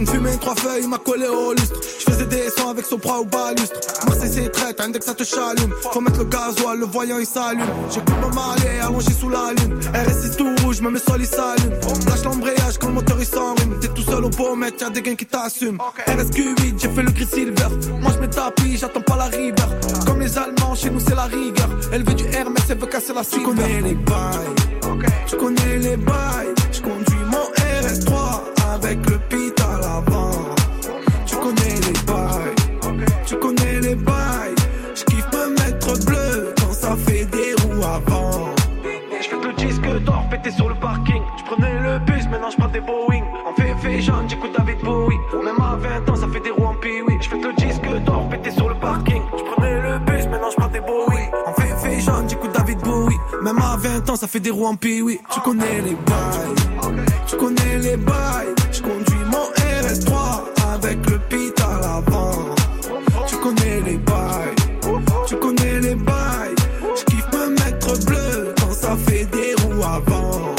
fumée, 3 feuilles, il m'a collé au lustre. Je faisais des sons avec Sopra ou Balustre. Marseille c'est traite, un dès que ça te chalume. Faut mettre le gasoil, le voyant il s'allume. J'écoute ma mariée, allongé sous la lune. RS6 tout rouge, même le sol il s'allume. Lâche l'embrayage quand le moteur il s'enrhume. T'es tout seul au beau mètre, y'a des gains qui t'assument. RSQ8, j'ai fait le gris silver. Moi je mets tapis, j'attends pas la river. Comme les Allemands, chez nous c'est la rigueur. Elle veut du Hermès, elle veut casser la cible. Tu connais les bails, tu connais les bails. Je conduis mon RS3 avec le pit à l'avant. Tu connais les bails, tu connais les bails. Je kiffe me mettre bleu quand ça fait des roues avant. Je fais le disque d'or pété sur le parking. Je prenais le bus, maintenant je prends des Boeing. En fait Jeanne, j'écoute David Bowie. Même à 20 ans, ça fait des roues en piwi. Je fais le disque d'or pété sur le parking. Je prenais le bus, maintenant je prends des Boeing. En fait Jeanne, j'écoute David Bowie. Même à 20 ans, ça fait des roues en piwi. Tu connais les bails, tu connais les bails. Je conduis mon RS3 avec le pit à l'avant. Tu connais les bails, tu connais les bails. Je kiffe me mettre bleu quand ça fait des roues avant.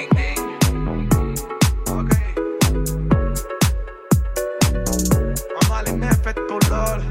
Maman les mains faites pour l'ol.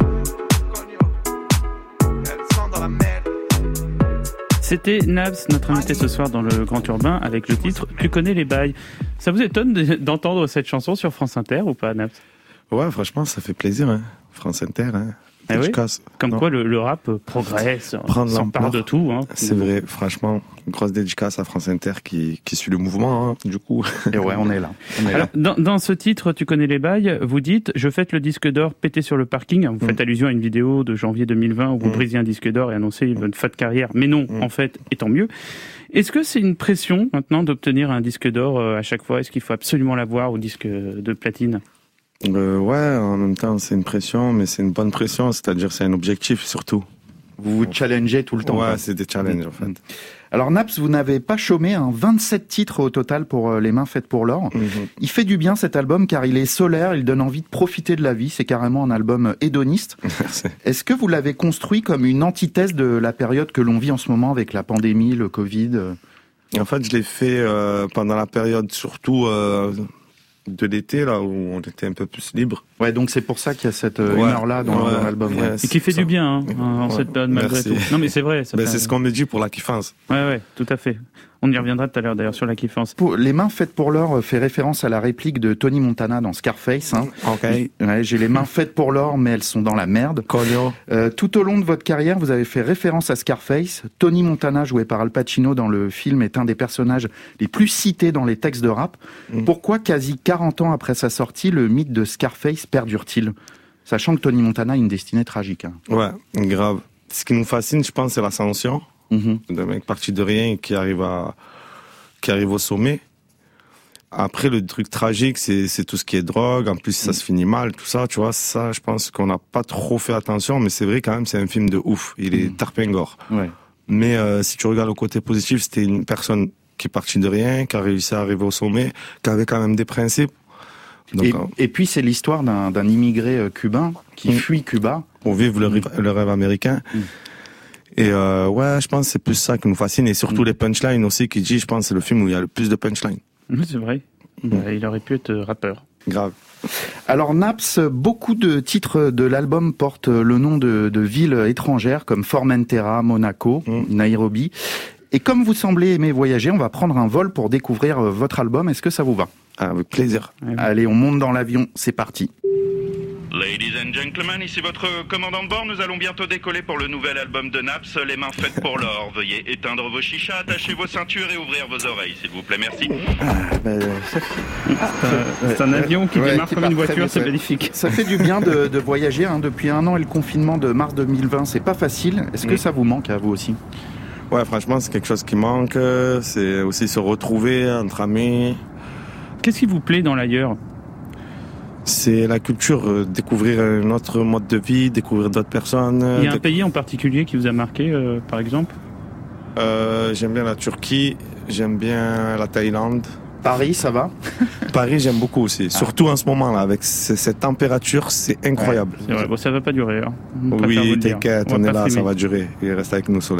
Elles sont dans la merde. C'était Naps, notre invité ce soir dans le Grand Urbain, avec le titre « Tu connais les bails ». Ça vous étonne d'entendre cette chanson sur France Inter ou pas, Naps ? Ouais, franchement, ça fait plaisir, hein. France Inter, hein. Ah oui, comme quoi le rap progresse, s'empare de tout. Hein. C'est vrai, franchement, une grosse dédicace à France Inter qui suit le mouvement, hein, du coup. Et ouais, on est là. Alors, dans ce titre, Tu connais les bails, vous dites « Je fête le disque d'or pété sur le parking ». Vous faites allusion à une vidéo de janvier 2020 où vous brisiez un disque d'or et annoncez votre fin de carrière. Mais non, en fait, et tant mieux. Est-ce que c'est une pression maintenant d'obtenir un disque d'or à chaque fois ? Est-ce qu'il faut absolument l'avoir au disque de platine ? Ouais, en même temps, c'est une pression, mais c'est une bonne pression, c'est-à-dire c'est un objectif surtout. Vous vous challengez tout le temps. Ouais, quoi. c'est des challenges en fait. Alors Naps, vous n'avez pas chômé, 27 titres au total pour Les Mains Faites pour l'Or. Il fait du bien cet album car il est solaire, il donne envie de profiter de la vie, c'est carrément un album hédoniste. Merci. Est-ce que vous l'avez construit comme une antithèse de la période que l'on vit en ce moment avec la pandémie, le Covid ? En fait, je l'ai fait pendant la période surtout... de l'été, là, où on était un peu plus libre. Ouais, donc c'est pour ça qu'il y a cette humeur-là dans l'album. Ouais. Et qui fait du bien, en cette période malgré tout. Non, mais c'est vrai. C'est ce qu'on me dit pour la kiffance. Ouais, tout à fait. On y reviendra tout à l'heure, d'ailleurs, sur la kiffance. Les Mains Faites pour l'Or fait référence à la réplique de Tony Montana dans Scarface. Hein. Okay. Ouais, j'ai les mains faites pour l'or, mais elles sont dans la merde. Tout au long de votre carrière, vous avez fait référence à Scarface. Tony Montana, joué par Al Pacino dans le film, est un des personnages les plus cités dans les textes de rap. Pourquoi, quasi 40 ans après sa sortie, le mythe de Scarface perdure-t-il ? Sachant que Tony Montana a une destinée tragique. Hein. Ouais, grave. Ce qui nous fascine, je pense, c'est l'ascension. D'un mec parti de rien qui arrive au sommet. Après, le truc tragique, c'est tout ce qui est drogue. En plus, ça se finit mal, tout ça, tu vois. Ça, je pense qu'on n'a pas trop fait attention, mais c'est vrai quand même, c'est un film de ouf. Il est tarpingore. Ouais. Mais si tu regardes le côté positif, c'était une personne qui est partie de rien, qui a réussi à arriver au sommet, qui avait quand même des principes. Donc, et puis, c'est l'histoire d'un immigré cubain qui fuit Cuba. Pour vivre le rêve américain. Et ouais, je pense que c'est plus ça qui nous fascine. Et surtout les punchlines aussi, qui dit, je pense, c'est le film où il y a le plus de punchlines. Oui, c'est vrai. Il aurait pu être rappeur. Grave. Alors Naps, beaucoup de titres de l'album portent le nom de villes étrangères comme Formentera, Monaco, Nairobi. Et comme vous semblez aimer voyager, on va prendre un vol pour découvrir votre album. Est-ce que ça vous va ? Avec plaisir. Allez, on monte dans l'avion, c'est parti. Ladies and gentlemen, ici votre commandant de bord. Nous allons bientôt décoller pour le nouvel album de Naps, Les Mains Faites pour l'Or. Veuillez éteindre vos chichas, attacher vos ceintures et ouvrir vos oreilles, s'il vous plaît. Merci. C'est un avion qui démarre comme une voiture, c'est magnifique. Ça fait du bien de voyager. Depuis 1 an et le confinement de mars 2020, c'est pas facile. Est-ce que ça vous manque à vous aussi ? Ouais, franchement, c'est quelque chose qui manque. C'est aussi se retrouver entre amis. Qu'est-ce qui vous plaît dans l'ailleurs ? C'est la culture, découvrir un autre mode de vie, découvrir d'autres personnes. Il y a un pays en particulier qui vous a marqué, par exemple ? J'aime bien la Turquie, j'aime bien la Thaïlande. Paris, ça va ? Paris, j'aime beaucoup aussi. Surtout en ce moment, là, avec cette température, c'est incroyable. Ouais, c'est vrai. Bon, ça va pas durer. Hein. Oui, t'inquiète, on est là, ça va durer. Il reste avec nous au soleil.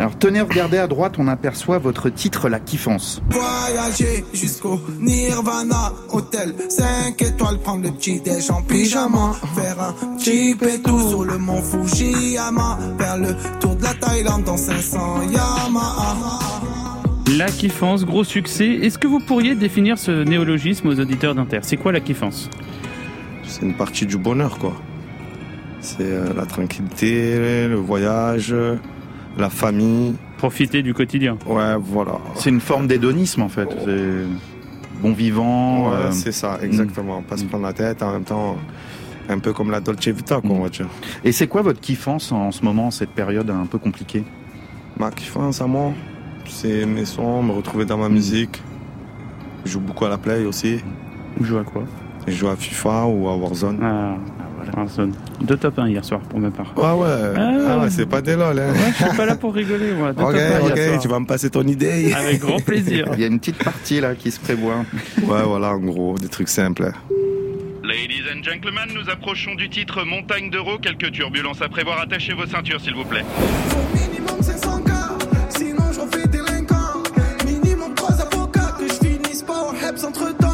Alors tenez, regardez à droite, on aperçoit votre titre La Kiffance. Voyager jusqu'au Nirvana, hôtel 5 étoiles, prendre le petit déj en pyjama, faire un cheap et tout sur le mont Fujiyama, faire le tour de la Thaïlande dans 500 Yamaha. La Kiffance, gros succès. Est-ce que vous pourriez définir ce néologisme aux auditeurs d'Inter ? C'est quoi la Kiffance ? C'est une partie du bonheur, quoi. C'est la tranquillité, le voyage, la famille. Profiter du quotidien. Ouais, voilà. C'est une forme d'hédonisme, en fait. C'est bon vivant. Ouais, c'est ça, exactement. Pas se prendre la tête, en même temps, un peu comme la Dolce Vita, quoi, on va dire. Et c'est quoi votre kiffance en ce moment, cette période un peu compliquée ? Ma kiffance à moi, c'est mes sons, me retrouver dans ma musique. Je joue beaucoup à la Play aussi. Vous jouez à quoi ? Je joue à FIFA ou à Warzone. Voilà. Warzone. 2 top 1 hier soir pour ma part. Ouais, c'est pas des lol. Hein. Ouais, je suis pas là pour rigoler, moi. Ok, tu vas me passer ton idée. Avec grand plaisir. Il y a une petite partie là qui se prévoit. Ouais, voilà, en gros, des trucs simples. Ladies and gentlemen, nous approchons du titre Montagne d'euros. Quelques turbulences à prévoir. Attachez vos ceintures, s'il vous plaît. Minimum 500K, sinon je refais délinquant. Minimum 3 avocats, que je finisse pas au Heps entre temps.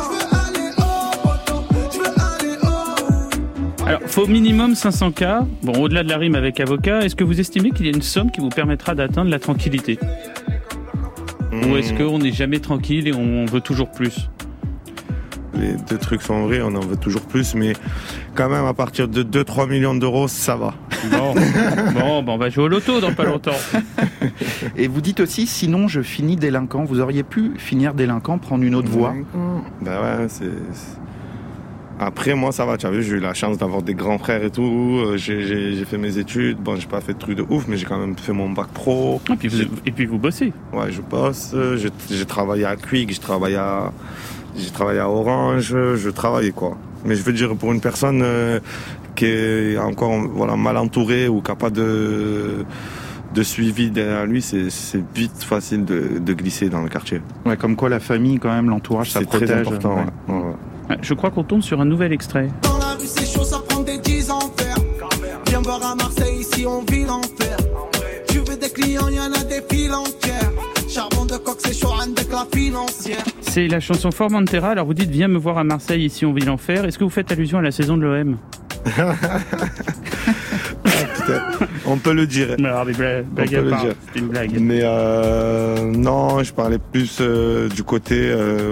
Alors, faut minimum 500K. Bon, au-delà de la rime avec avocat, est-ce que vous estimez qu'il y a une somme qui vous permettra d'atteindre la tranquillité ? Ou est-ce qu'on n'est jamais tranquille et on veut toujours plus ? Les deux trucs sont vrais, on en veut toujours plus, mais quand même à partir de 2-3 millions d'euros, ça va. Bon, on va jouer au loto dans pas longtemps. Et vous dites aussi, sinon je finis délinquant. Vous auriez pu finir délinquant, prendre une autre voie ? Ben ouais, Après, moi, ça va, tu as vu, j'ai eu la chance d'avoir des grands frères et tout. J'ai fait mes études. Bon, j'ai pas fait de trucs de ouf, mais j'ai quand même fait mon bac pro. Et puis vous bossez. Ouais, je bosse. J'ai travaillé à Quick, j'ai travaillé à Orange, je travaillais, quoi. Mais je veux dire, pour une personne qui est encore mal entourée ou qui n'a pas de suivi derrière lui, c'est vite facile de glisser dans le quartier. Ouais, comme quoi la famille, quand même, l'entourage, ça protège. C'est très important, ouais. Je crois qu'on tombe sur un nouvel extrait. Dans la rue c'est chaud, ça prend des 10 ans faire. Viens voir à Marseille, ici on vit l'enfer. Tu veux des clients, y'en a des files entières. Charbon de coque, c'est chaud, avec la financière. C'est la chanson Formentera. Alors vous dites, viens me voir à Marseille, ici on vit l'enfer. Est-ce que vous faites allusion à la saison de l'OM ? On peut le dire. C'était une blague. Mais non, je parlais plus du côté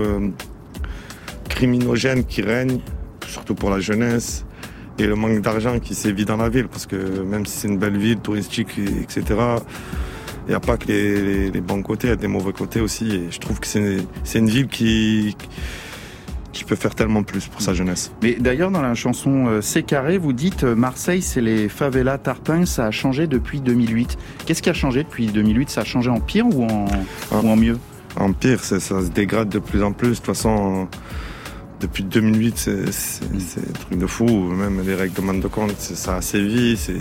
criminogène qui règne, surtout pour la jeunesse, et le manque d'argent qui sévit dans la ville, parce que même si c'est une belle ville touristique, etc., il n'y a pas que les bons côtés, il y a des mauvais côtés aussi, et je trouve que c'est une ville qui peut faire tellement plus pour sa jeunesse. Mais d'ailleurs, dans la chanson C'est carré, vous dites Marseille, c'est les favelas tarpins, ça a changé depuis 2008. Qu'est-ce qui a changé depuis 2008 ? Ça a changé en pire ou en mieux ? En pire, ça se dégrade de plus en plus. De toute façon, depuis 2008, c'est un truc de fou. Même les règlements de compte, ça a sévi. C'est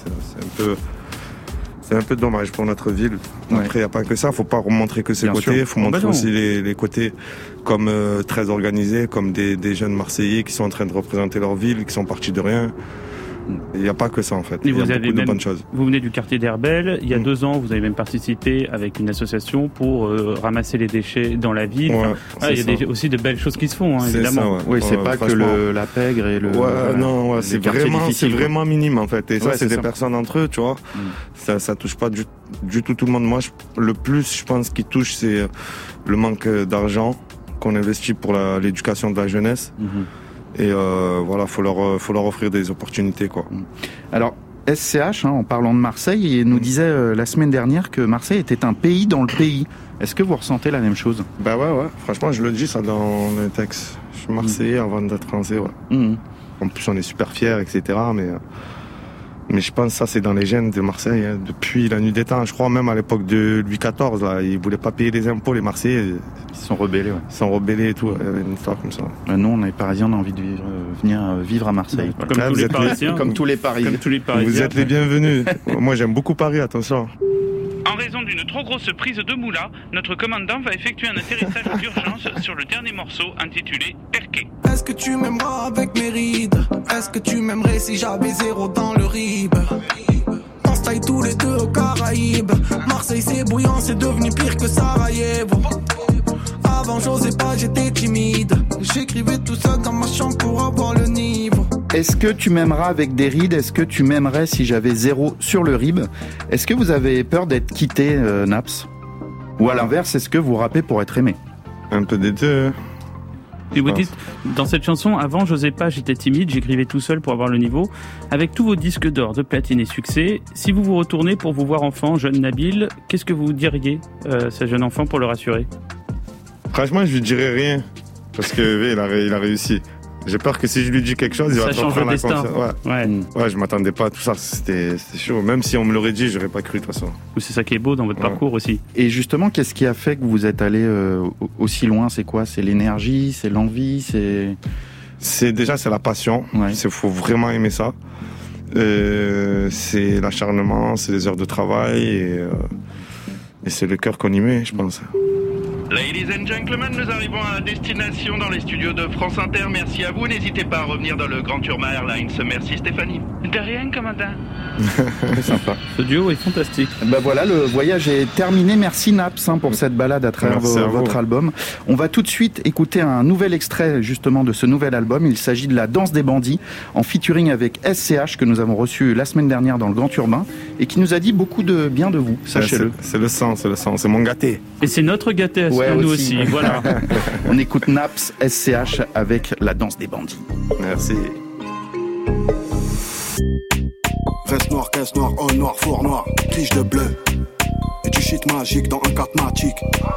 un peu dommage pour notre ville. Après, il n'y a pas que ça. Il ne faut pas montrer que ces côtés. Il faut montrer aussi les côtés comme très organisés, comme des jeunes Marseillais qui sont en train de représenter leur ville, qui sont partis de rien. Il n'y a pas que ça en fait. Il y a beaucoup de bonnes choses. Vous venez du quartier d'Herbel. Il y a 2 ans, vous avez même participé avec une association pour ramasser les déchets dans la ville. Ouais, il y a aussi de belles choses qui se font, évidemment. Ça, oui, c'est pas que la pègre et le. Non, c'est vraiment minime en fait. Et ça, c'est des personnes entre eux, tu vois. Ça touche pas du tout le monde. Moi, le plus, je pense, qui touche, c'est le manque d'argent qu'on investit pour l'éducation de la jeunesse. Et faut leur offrir des opportunités, quoi. Alors, SCH, en parlant de Marseille, il nous disait la semaine dernière que Marseille était un pays dans le pays. Est-ce que vous ressentez la même chose ? Bah ouais. Franchement, je le dis ça dans le texte. Je suis Marseillais avant d'être français, En plus, on est super fiers, etc. Mais je pense que ça, c'est dans les gènes de Marseille, hein. Depuis la nuit des temps. Je crois même à l'époque de Louis XIV, là, ils voulaient pas payer les impôts, les Marseillais. Ils se sont rebellés, Ils se sont rebellés et tout. Il y avait une histoire comme ça. Nous, on est Parisiens, on a envie de venir vivre à Marseille. Comme tous les Parisiens. Vous êtes les bienvenus. Moi, j'aime beaucoup Paris, attention. En raison d'une trop grosse prise de moula, notre commandant va effectuer un atterrissage d'urgence sur le dernier morceau intitulé Perquet. Est-ce que tu m'aimeras avec mes rides ? Est-ce que tu m'aimerais si j'avais 0 dans le rib ? Pense Marseille tous les deux aux Caraïbes. Marseille c'est bouillant, c'est devenu pire que Sarajevo. Avant j'osais pas, j'étais timide. J'écrivais tout seul dans ma chambre pour avoir le niveau. Est-ce que tu m'aimeras avec des rides? Est-ce que tu m'aimerais si j'avais 0 sur le rib? Est-ce que vous avez peur d'être quitté, Naps? Ou à l'inverse, est-ce que vous rappez pour être aimé? Un peu des deux. Et vous dites, dans cette chanson, avant j'osais pas, j'étais timide, j'écrivais tout seul pour avoir le niveau. Avec tous vos disques d'or, de platine et succès, si vous vous retournez pour vous voir enfant, jeune Nabil, qu'est-ce que vous diriez à ce jeune enfant pour le rassurer? Franchement, je lui dirais rien. Parce que il a réussi. J'ai peur que si je lui dis quelque chose, il va prendre la conscience. Ouais, je m'attendais pas à tout ça. C'était chaud. Même si on me l'aurait dit, j'aurais pas cru de toute façon. C'est ça qui est beau dans votre parcours aussi. Et justement, qu'est-ce qui a fait que vous êtes allé aussi loin? C'est quoi? C'est l'énergie? C'est l'envie? C'est la passion. Il faut vraiment aimer ça. C'est l'acharnement, c'est les heures de travail et c'est le cœur qu'on y met, je pense. Ladies and gentlemen, nous arrivons à destination dans les studios de France Inter. Merci à vous. N'hésitez pas à revenir dans le Grand Urbain Airlines. Merci Stéphanie. De rien, commandant. C'est sympa. Ce duo est fantastique. Ben voilà, le voyage est terminé. Merci Naps pour cette balade à travers votre album. On va tout de suite écouter un nouvel extrait justement de ce nouvel album. Il s'agit de La Danse des Bandits, en featuring avec SCH, que nous avons reçu la semaine dernière dans le Grand Urbain et qui nous a dit beaucoup de bien de vous, sachez-le. C'est le sang, c'est mon gâté. Et c'est notre gâté à nous aussi. Voilà. On écoute Naps, SCH avec La Danse des Bandits. Merci. Veste noire, caisse noire, haut noir, four noir, tige de bleu. Et du shit magique dans un catmatique.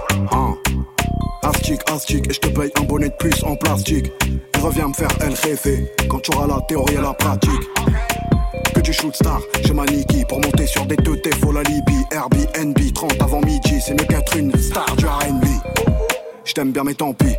Astic, et je te paye un bonnet de plus en plastique. Et reviens me faire El Jefe quand tu auras la théorie et la pratique. Que du shoot star chez Maniki pour monter sur des teutés, faut la Libye. Airbnb 30 avant midi, c'est mieux qu'être une star du R&B. J't'aime bien mais tant pis.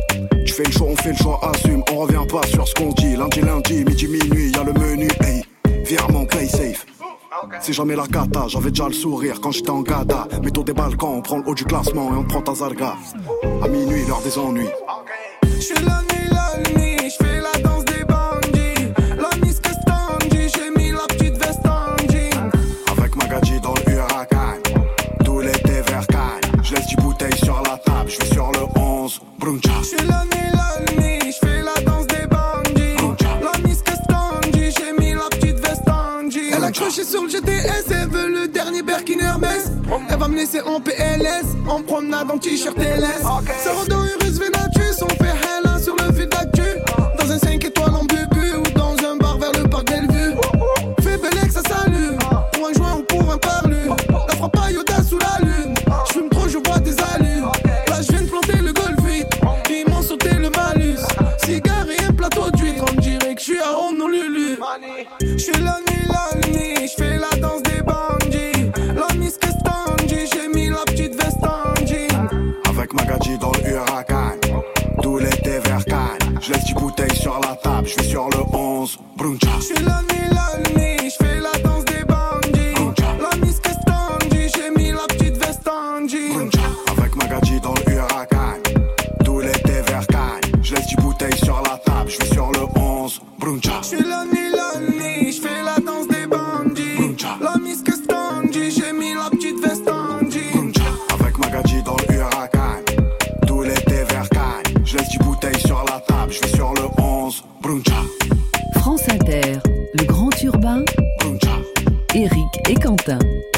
Tu fais le choix, on fait le choix, assume. On revient pas sur ce qu'on dit. Lundi, midi, minuit, y'a le menu. Hey, virement, play safe. C'est jamais la cata, j'avais déjà le sourire quand j'étais en gada. Mettons des balcons, on prend le haut du classement et on prend ta zarga. À minuit, l'heure des ennuis. J'fais la nuit, j'fais la danse des bandits. La miss que standy, j'ai mis la petite veste en jean. Avec Magadji dans le huracan, tout l'été vers Cannes. J'laisse du bouteille sur la table, j'vais sur le 11, bruncha. J'fais la nuit, j'fais la danse des bandits. Bruncha. La miss que standy, j'ai mis la petite veste en jean. Elle a accroché sur le GTS, elle veut le dernier Birkin Hermès. Elle va me laisser en PLS, en promenade en t-shirt LS. Ça rend dans Urus Venatus, on fait hella sur le fil d'actu. Dans un 5 étoiles en bubu ou dans un bar vers le parc Bellevue. Fais belle que ça salue, pour un joint ou pour un parlu. La frappe à Yoda sous la lune, j'fume trop, je vois des allures. Là je viens de planter le Golf 8, ils m'ont sauté le malus. Cigare et un plateau d'huître, on dirait que je suis à Honolulu. J'fais la nuit, j'fais la danse des bandits. La miss que standy, j'ai mis la petite veste en jean. Avec Magadji dans le huracan, tout l'été vers Cannes. J'laisse du bouteille sur la table, j'vais sur le 11, bruncha. J'fais la nuit, j'fais la danse des bandits. Bruncha. La miss que standy, j'ai mis la petite veste en jean. Bruncha. Avec Magadji dans le huracan, tout l'été vers Cannes. J'laisse du bouteille sur la table, j'vais sur le 11, bruncha. J'fais la nuit, j'fais la danse des bandits. Bruncha. La miss que standy, j'ai mis la petite veste en jean. Bruncha. Avec Magadji dans le huracan, tout l'été vers Cannes. J'laisse du bouteille sur la table, j'vais sur le 11, bruncha. France Inter, le Grand Urbain, bruncha. Eric et Quentin.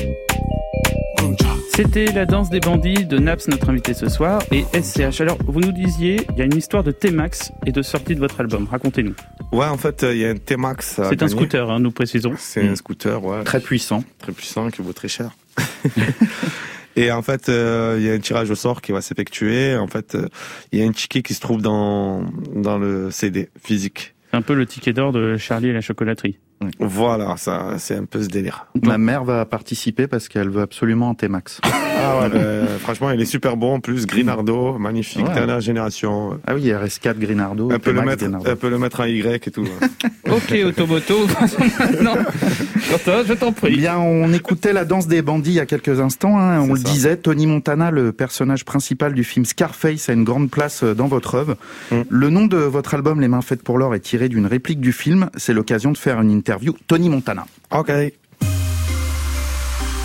C'était La Danse des Bandits de Naps, notre invité ce soir, et SCH. Alors, vous nous disiez, il y a une histoire de T-Max et de sortie de votre album. Racontez-nous. Ouais, en fait, il y a un T-Max. C'est un scooter, nous précisons. C'est un scooter, ouais. Très puissant, qui vaut très cher. Et en fait, il y a un tirage au sort qui va s'effectuer. En fait, il y a un ticket qui se trouve dans le CD physique. C'est un peu le ticket d'or de Charlie et la chocolaterie. Voilà, ça, c'est un peu ce délire. Ma mère va participer parce qu'elle veut absolument un T-Max. Ah ouais, franchement, il est super bon. En plus, Grinardo, magnifique, dernière génération. Ah oui, RS4 Grinardo. Elle peut le mettre en Y et tout. Ok, Automoto. Non, je t'en prie. Bien, on écoutait La Danse des Bandits il y a quelques instants. On le disait, Tony Montana, le personnage principal du film Scarface, a une grande place dans votre œuvre. Le nom de votre album, Les Mains Faites pour l'Or, est tiré d'une réplique du film. C'est l'occasion de faire une interview. Tony Montana. Ok.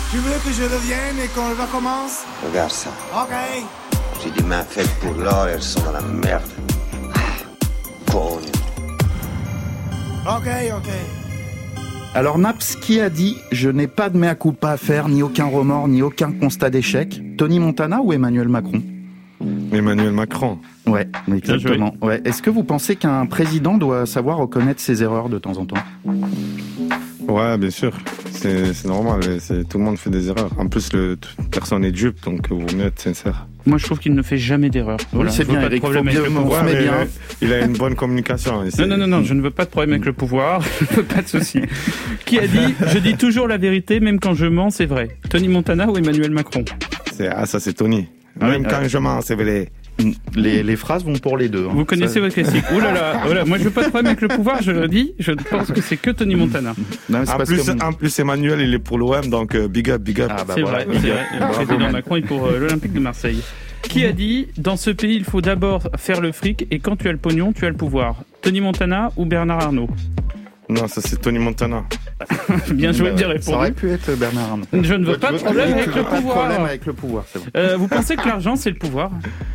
Tu veux que je revienne et qu'on recommence? Regarde ça. Ok. J'ai des mains faites pour l'or et elles sont dans la merde. Con. Ok. Alors Naps, qui a dit « Je n'ai pas de mea culpa à faire, ni aucun remords, ni aucun constat d'échec » Tony Montana ou Emmanuel Macron? Emmanuel Macron. Ouais, exactement. Ouais. Est-ce que vous pensez qu'un président doit savoir reconnaître ses erreurs de temps en temps? Ouais, bien sûr. C'est normal. Tout le monde fait des erreurs. En plus, personne n'est dupe, donc il vaut mieux être sincère. Moi, je trouve qu'il ne fait jamais d'erreur. Voilà, c'est bien, Eric. Il a une bonne communication. Non, je ne veux pas de problème avec le pouvoir. Pas de souci. Qui a dit « Je dis toujours la vérité, même quand je mens, c'est vrai ». Tony Montana ou Emmanuel Macron? Ça, c'est Tony. Même quand je mens, c'est vrai. Les phrases vont pour les deux. Vous connaissez votre classique. Ouh là là, moi je veux pas de problème avec le pouvoir, je le dis, je pense que c'est que Tony Montana. Non, en plus, Emmanuel, il est pour l'OM, donc big up. Ah bah c'est vrai. Le président Macron est pour l'Olympique de Marseille. Qui a dit « Dans ce pays, il faut d'abord faire le fric et quand tu as le pognon, tu as le pouvoir ». Tony Montana ou Bernard Arnault? Non, ça c'est Tony Montana. Bien joué de dire répondre. Ça aurait pu être Bernard Arnault. Je ne veux pas de problème avec le pouvoir. Pas de problème avec le pouvoir, c'est bon. Vous pensez que l'argent, c'est le pouvoir?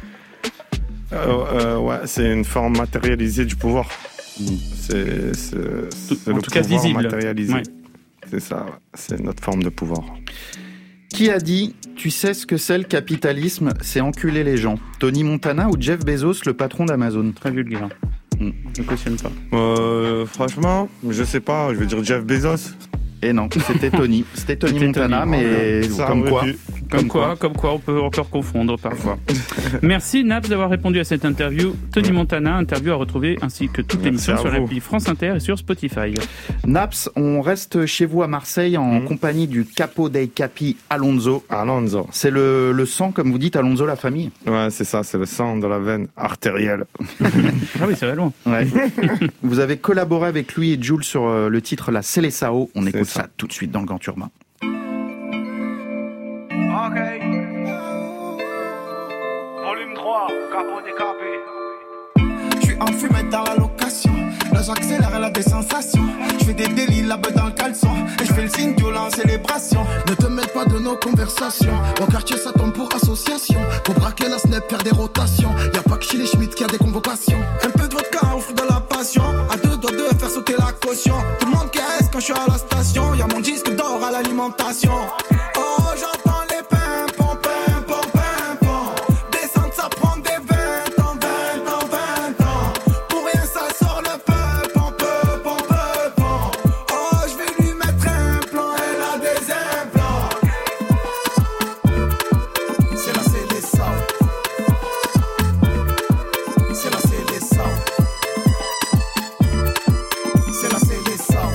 Ouais, c'est une forme matérialisée du pouvoir. C'est en tout cas visible. Matérialisé. Ouais. C'est ça, c'est notre forme de pouvoir. Qui a dit « Tu sais ce que c'est le capitalisme, c'est enculer les gens » Tony Montana ou Jeff Bezos, le patron d'Amazon? Très vulgaire. Je ne cautionne pas. Franchement, je sais pas, je vais dire Jeff Bezos. Et non, c'était Tony. C'était Tony Montana, mais comme quoi, on peut encore confondre parfois. Merci Naps d'avoir répondu à cette interview. Tony Montana, interview à retrouver ainsi que toute l'émission sur l'appli France Inter et sur Spotify. Naps, on reste chez vous à Marseille en compagnie du Capo dei Capi Alonso. C'est le sang, comme vous dites, Alonso, la famille. Ouais, c'est ça, c'est le sang de la veine artérielle. Ah oui, ça va loin. Ouais. Vous avez collaboré avec lui et Jules sur le titre La Seleção. On écoute ça tout de suite dans le Grand Urbain. Ok. Volume 3, Capo dei Capi. Je suis enfumé dans la location. Là j'accélère, elle a des sensations. Je fais des délits là-bas dans le caleçon. Et je fais le signe violent, célébration. Ne te mêle pas de nos conversations. Au quartier ça tombe pour association. Pour braquer la snap, faire des rotations. Y'a pas que chez les Schmitt qui a des convocations. Un peu de vodka au fruit de la passion. À deux doigts de faire sauter la caution. Tout le monde caresse quand je suis à la station. Y'a mon disque d'or à l'alimentation. Oh j'entends les pimpons, pimpons, pimpons. Descendre ça prend des 20 ans, 20 ans, 20 ans. Pour rien ça sort le peupon, peupon, peupon. Oh je vais lui mettre un plan, elle a des implants. C'est la Seleção. C'est la Seleção. C'est la Seleção.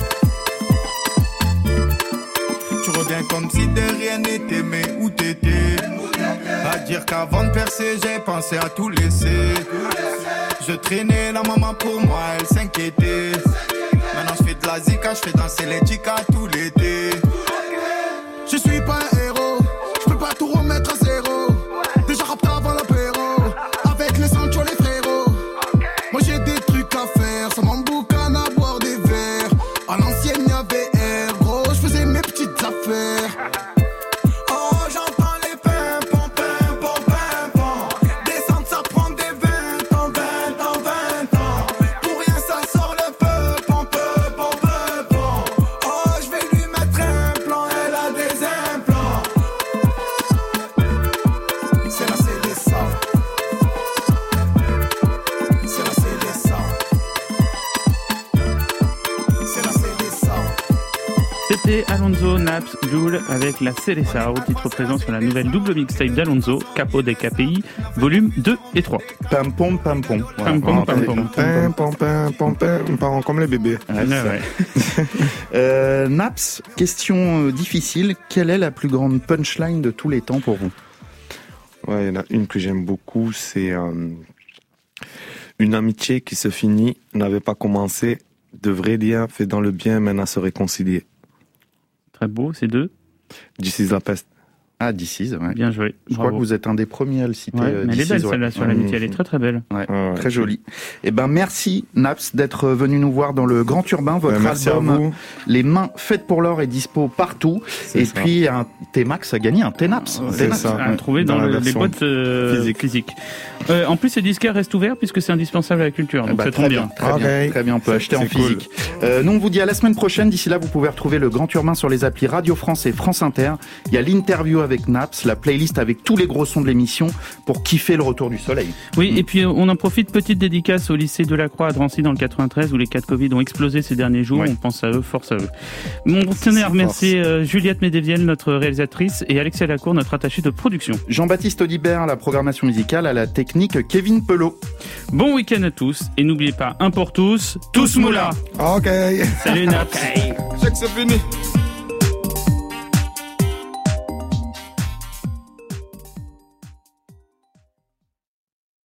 Tu reviens comme si de rien n'était, mais où t'étais? À dire qu'avant de percer, j'ai pensé à tout laisser. Je traînais la maman pour moi, elle s'inquiétait. Maintenant je fais de la zika, je fais danser les chicas tout l'été. Je suis pas un héros, je peux pas tout remettre à zéro. Déjà rapte avant l'apéro, avec les Sancho les frérots. Moi j'ai des trucs à faire, ça m'emboucane à boire des verres. À l'ancienne y'avait air, gros, je faisais mes petites affaires. Oh j'entends les pimpons, pimpons, pimpons. Descendre ça prend des 20 ans, 20 ans, 20 ans. Pour rien ça sort le peupon, peupon, peupon. Oh je vais lui mettre un plan, elle a des implants. C'est la Seleção. C'est la Seleção. C'est la Seleção. C'était Alonso, Naps, Jules avec La Seleção, titre présent sur la nouvelle double mixtape d'Alonso, Capo dei Capi, volume 2 et 3. Pam pom pam pom. Pam pom pam pom. Pam pom pam pom pam, comme les bébés. Naps, question difficile. Quelle est la plus grande punchline de tous les temps pour vous? Ouais, il y en a une que j'aime beaucoup, c'est une amitié qui se finit, n'avait pas commencé, de vrais liens faits dans le bien mènent à se réconcilier. Très beau, c'est deux. This is la peste. Ah, This Is, ouais. Bien joué. Je crois que vous êtes un des premiers à le citer. Ouais, mais elle est belle, celle-là, sur l'amitié. Elle est très, très belle. Ouais, très jolie. Eh ben, merci, Naps, d'être venu nous voir dans le Grand Urbain. Votre album, Les Mains Faites pour l'Or, est dispo partout. Et puis, un T-Max a gagné un T-Naps. C'est ça. À trouver dans les boîtes physiques. En plus, ces disquaires restent ouverts puisque c'est indispensable à la culture. Donc, ça tombe bien. Très bien, on peut acheter en physique. Nous, on vous dit à la semaine prochaine. D'ici là, vous pouvez retrouver le Grand Urbain sur les applis Radio France et France Inter. Il y a l'interview avec Naps, la playlist avec tous les gros sons de l'émission pour kiffer le retour du soleil. Oui, et puis on en profite, petite dédicace au lycée Delacroix à Drancy dans le 93 où les cas de Covid ont explosé ces derniers jours. On pense à eux, force à eux. On tenait à remercier Juliette Médevielle, notre réalisatrice, et Alexia Lacour, notre attachée de production. Jean-Baptiste Audibert, la programmation musicale, à la technique, Kevin Pelot. Bon week-end à tous, et n'oubliez pas, un pour tous, tous moula. Ok. Salut Naps. C'est que c'est fini.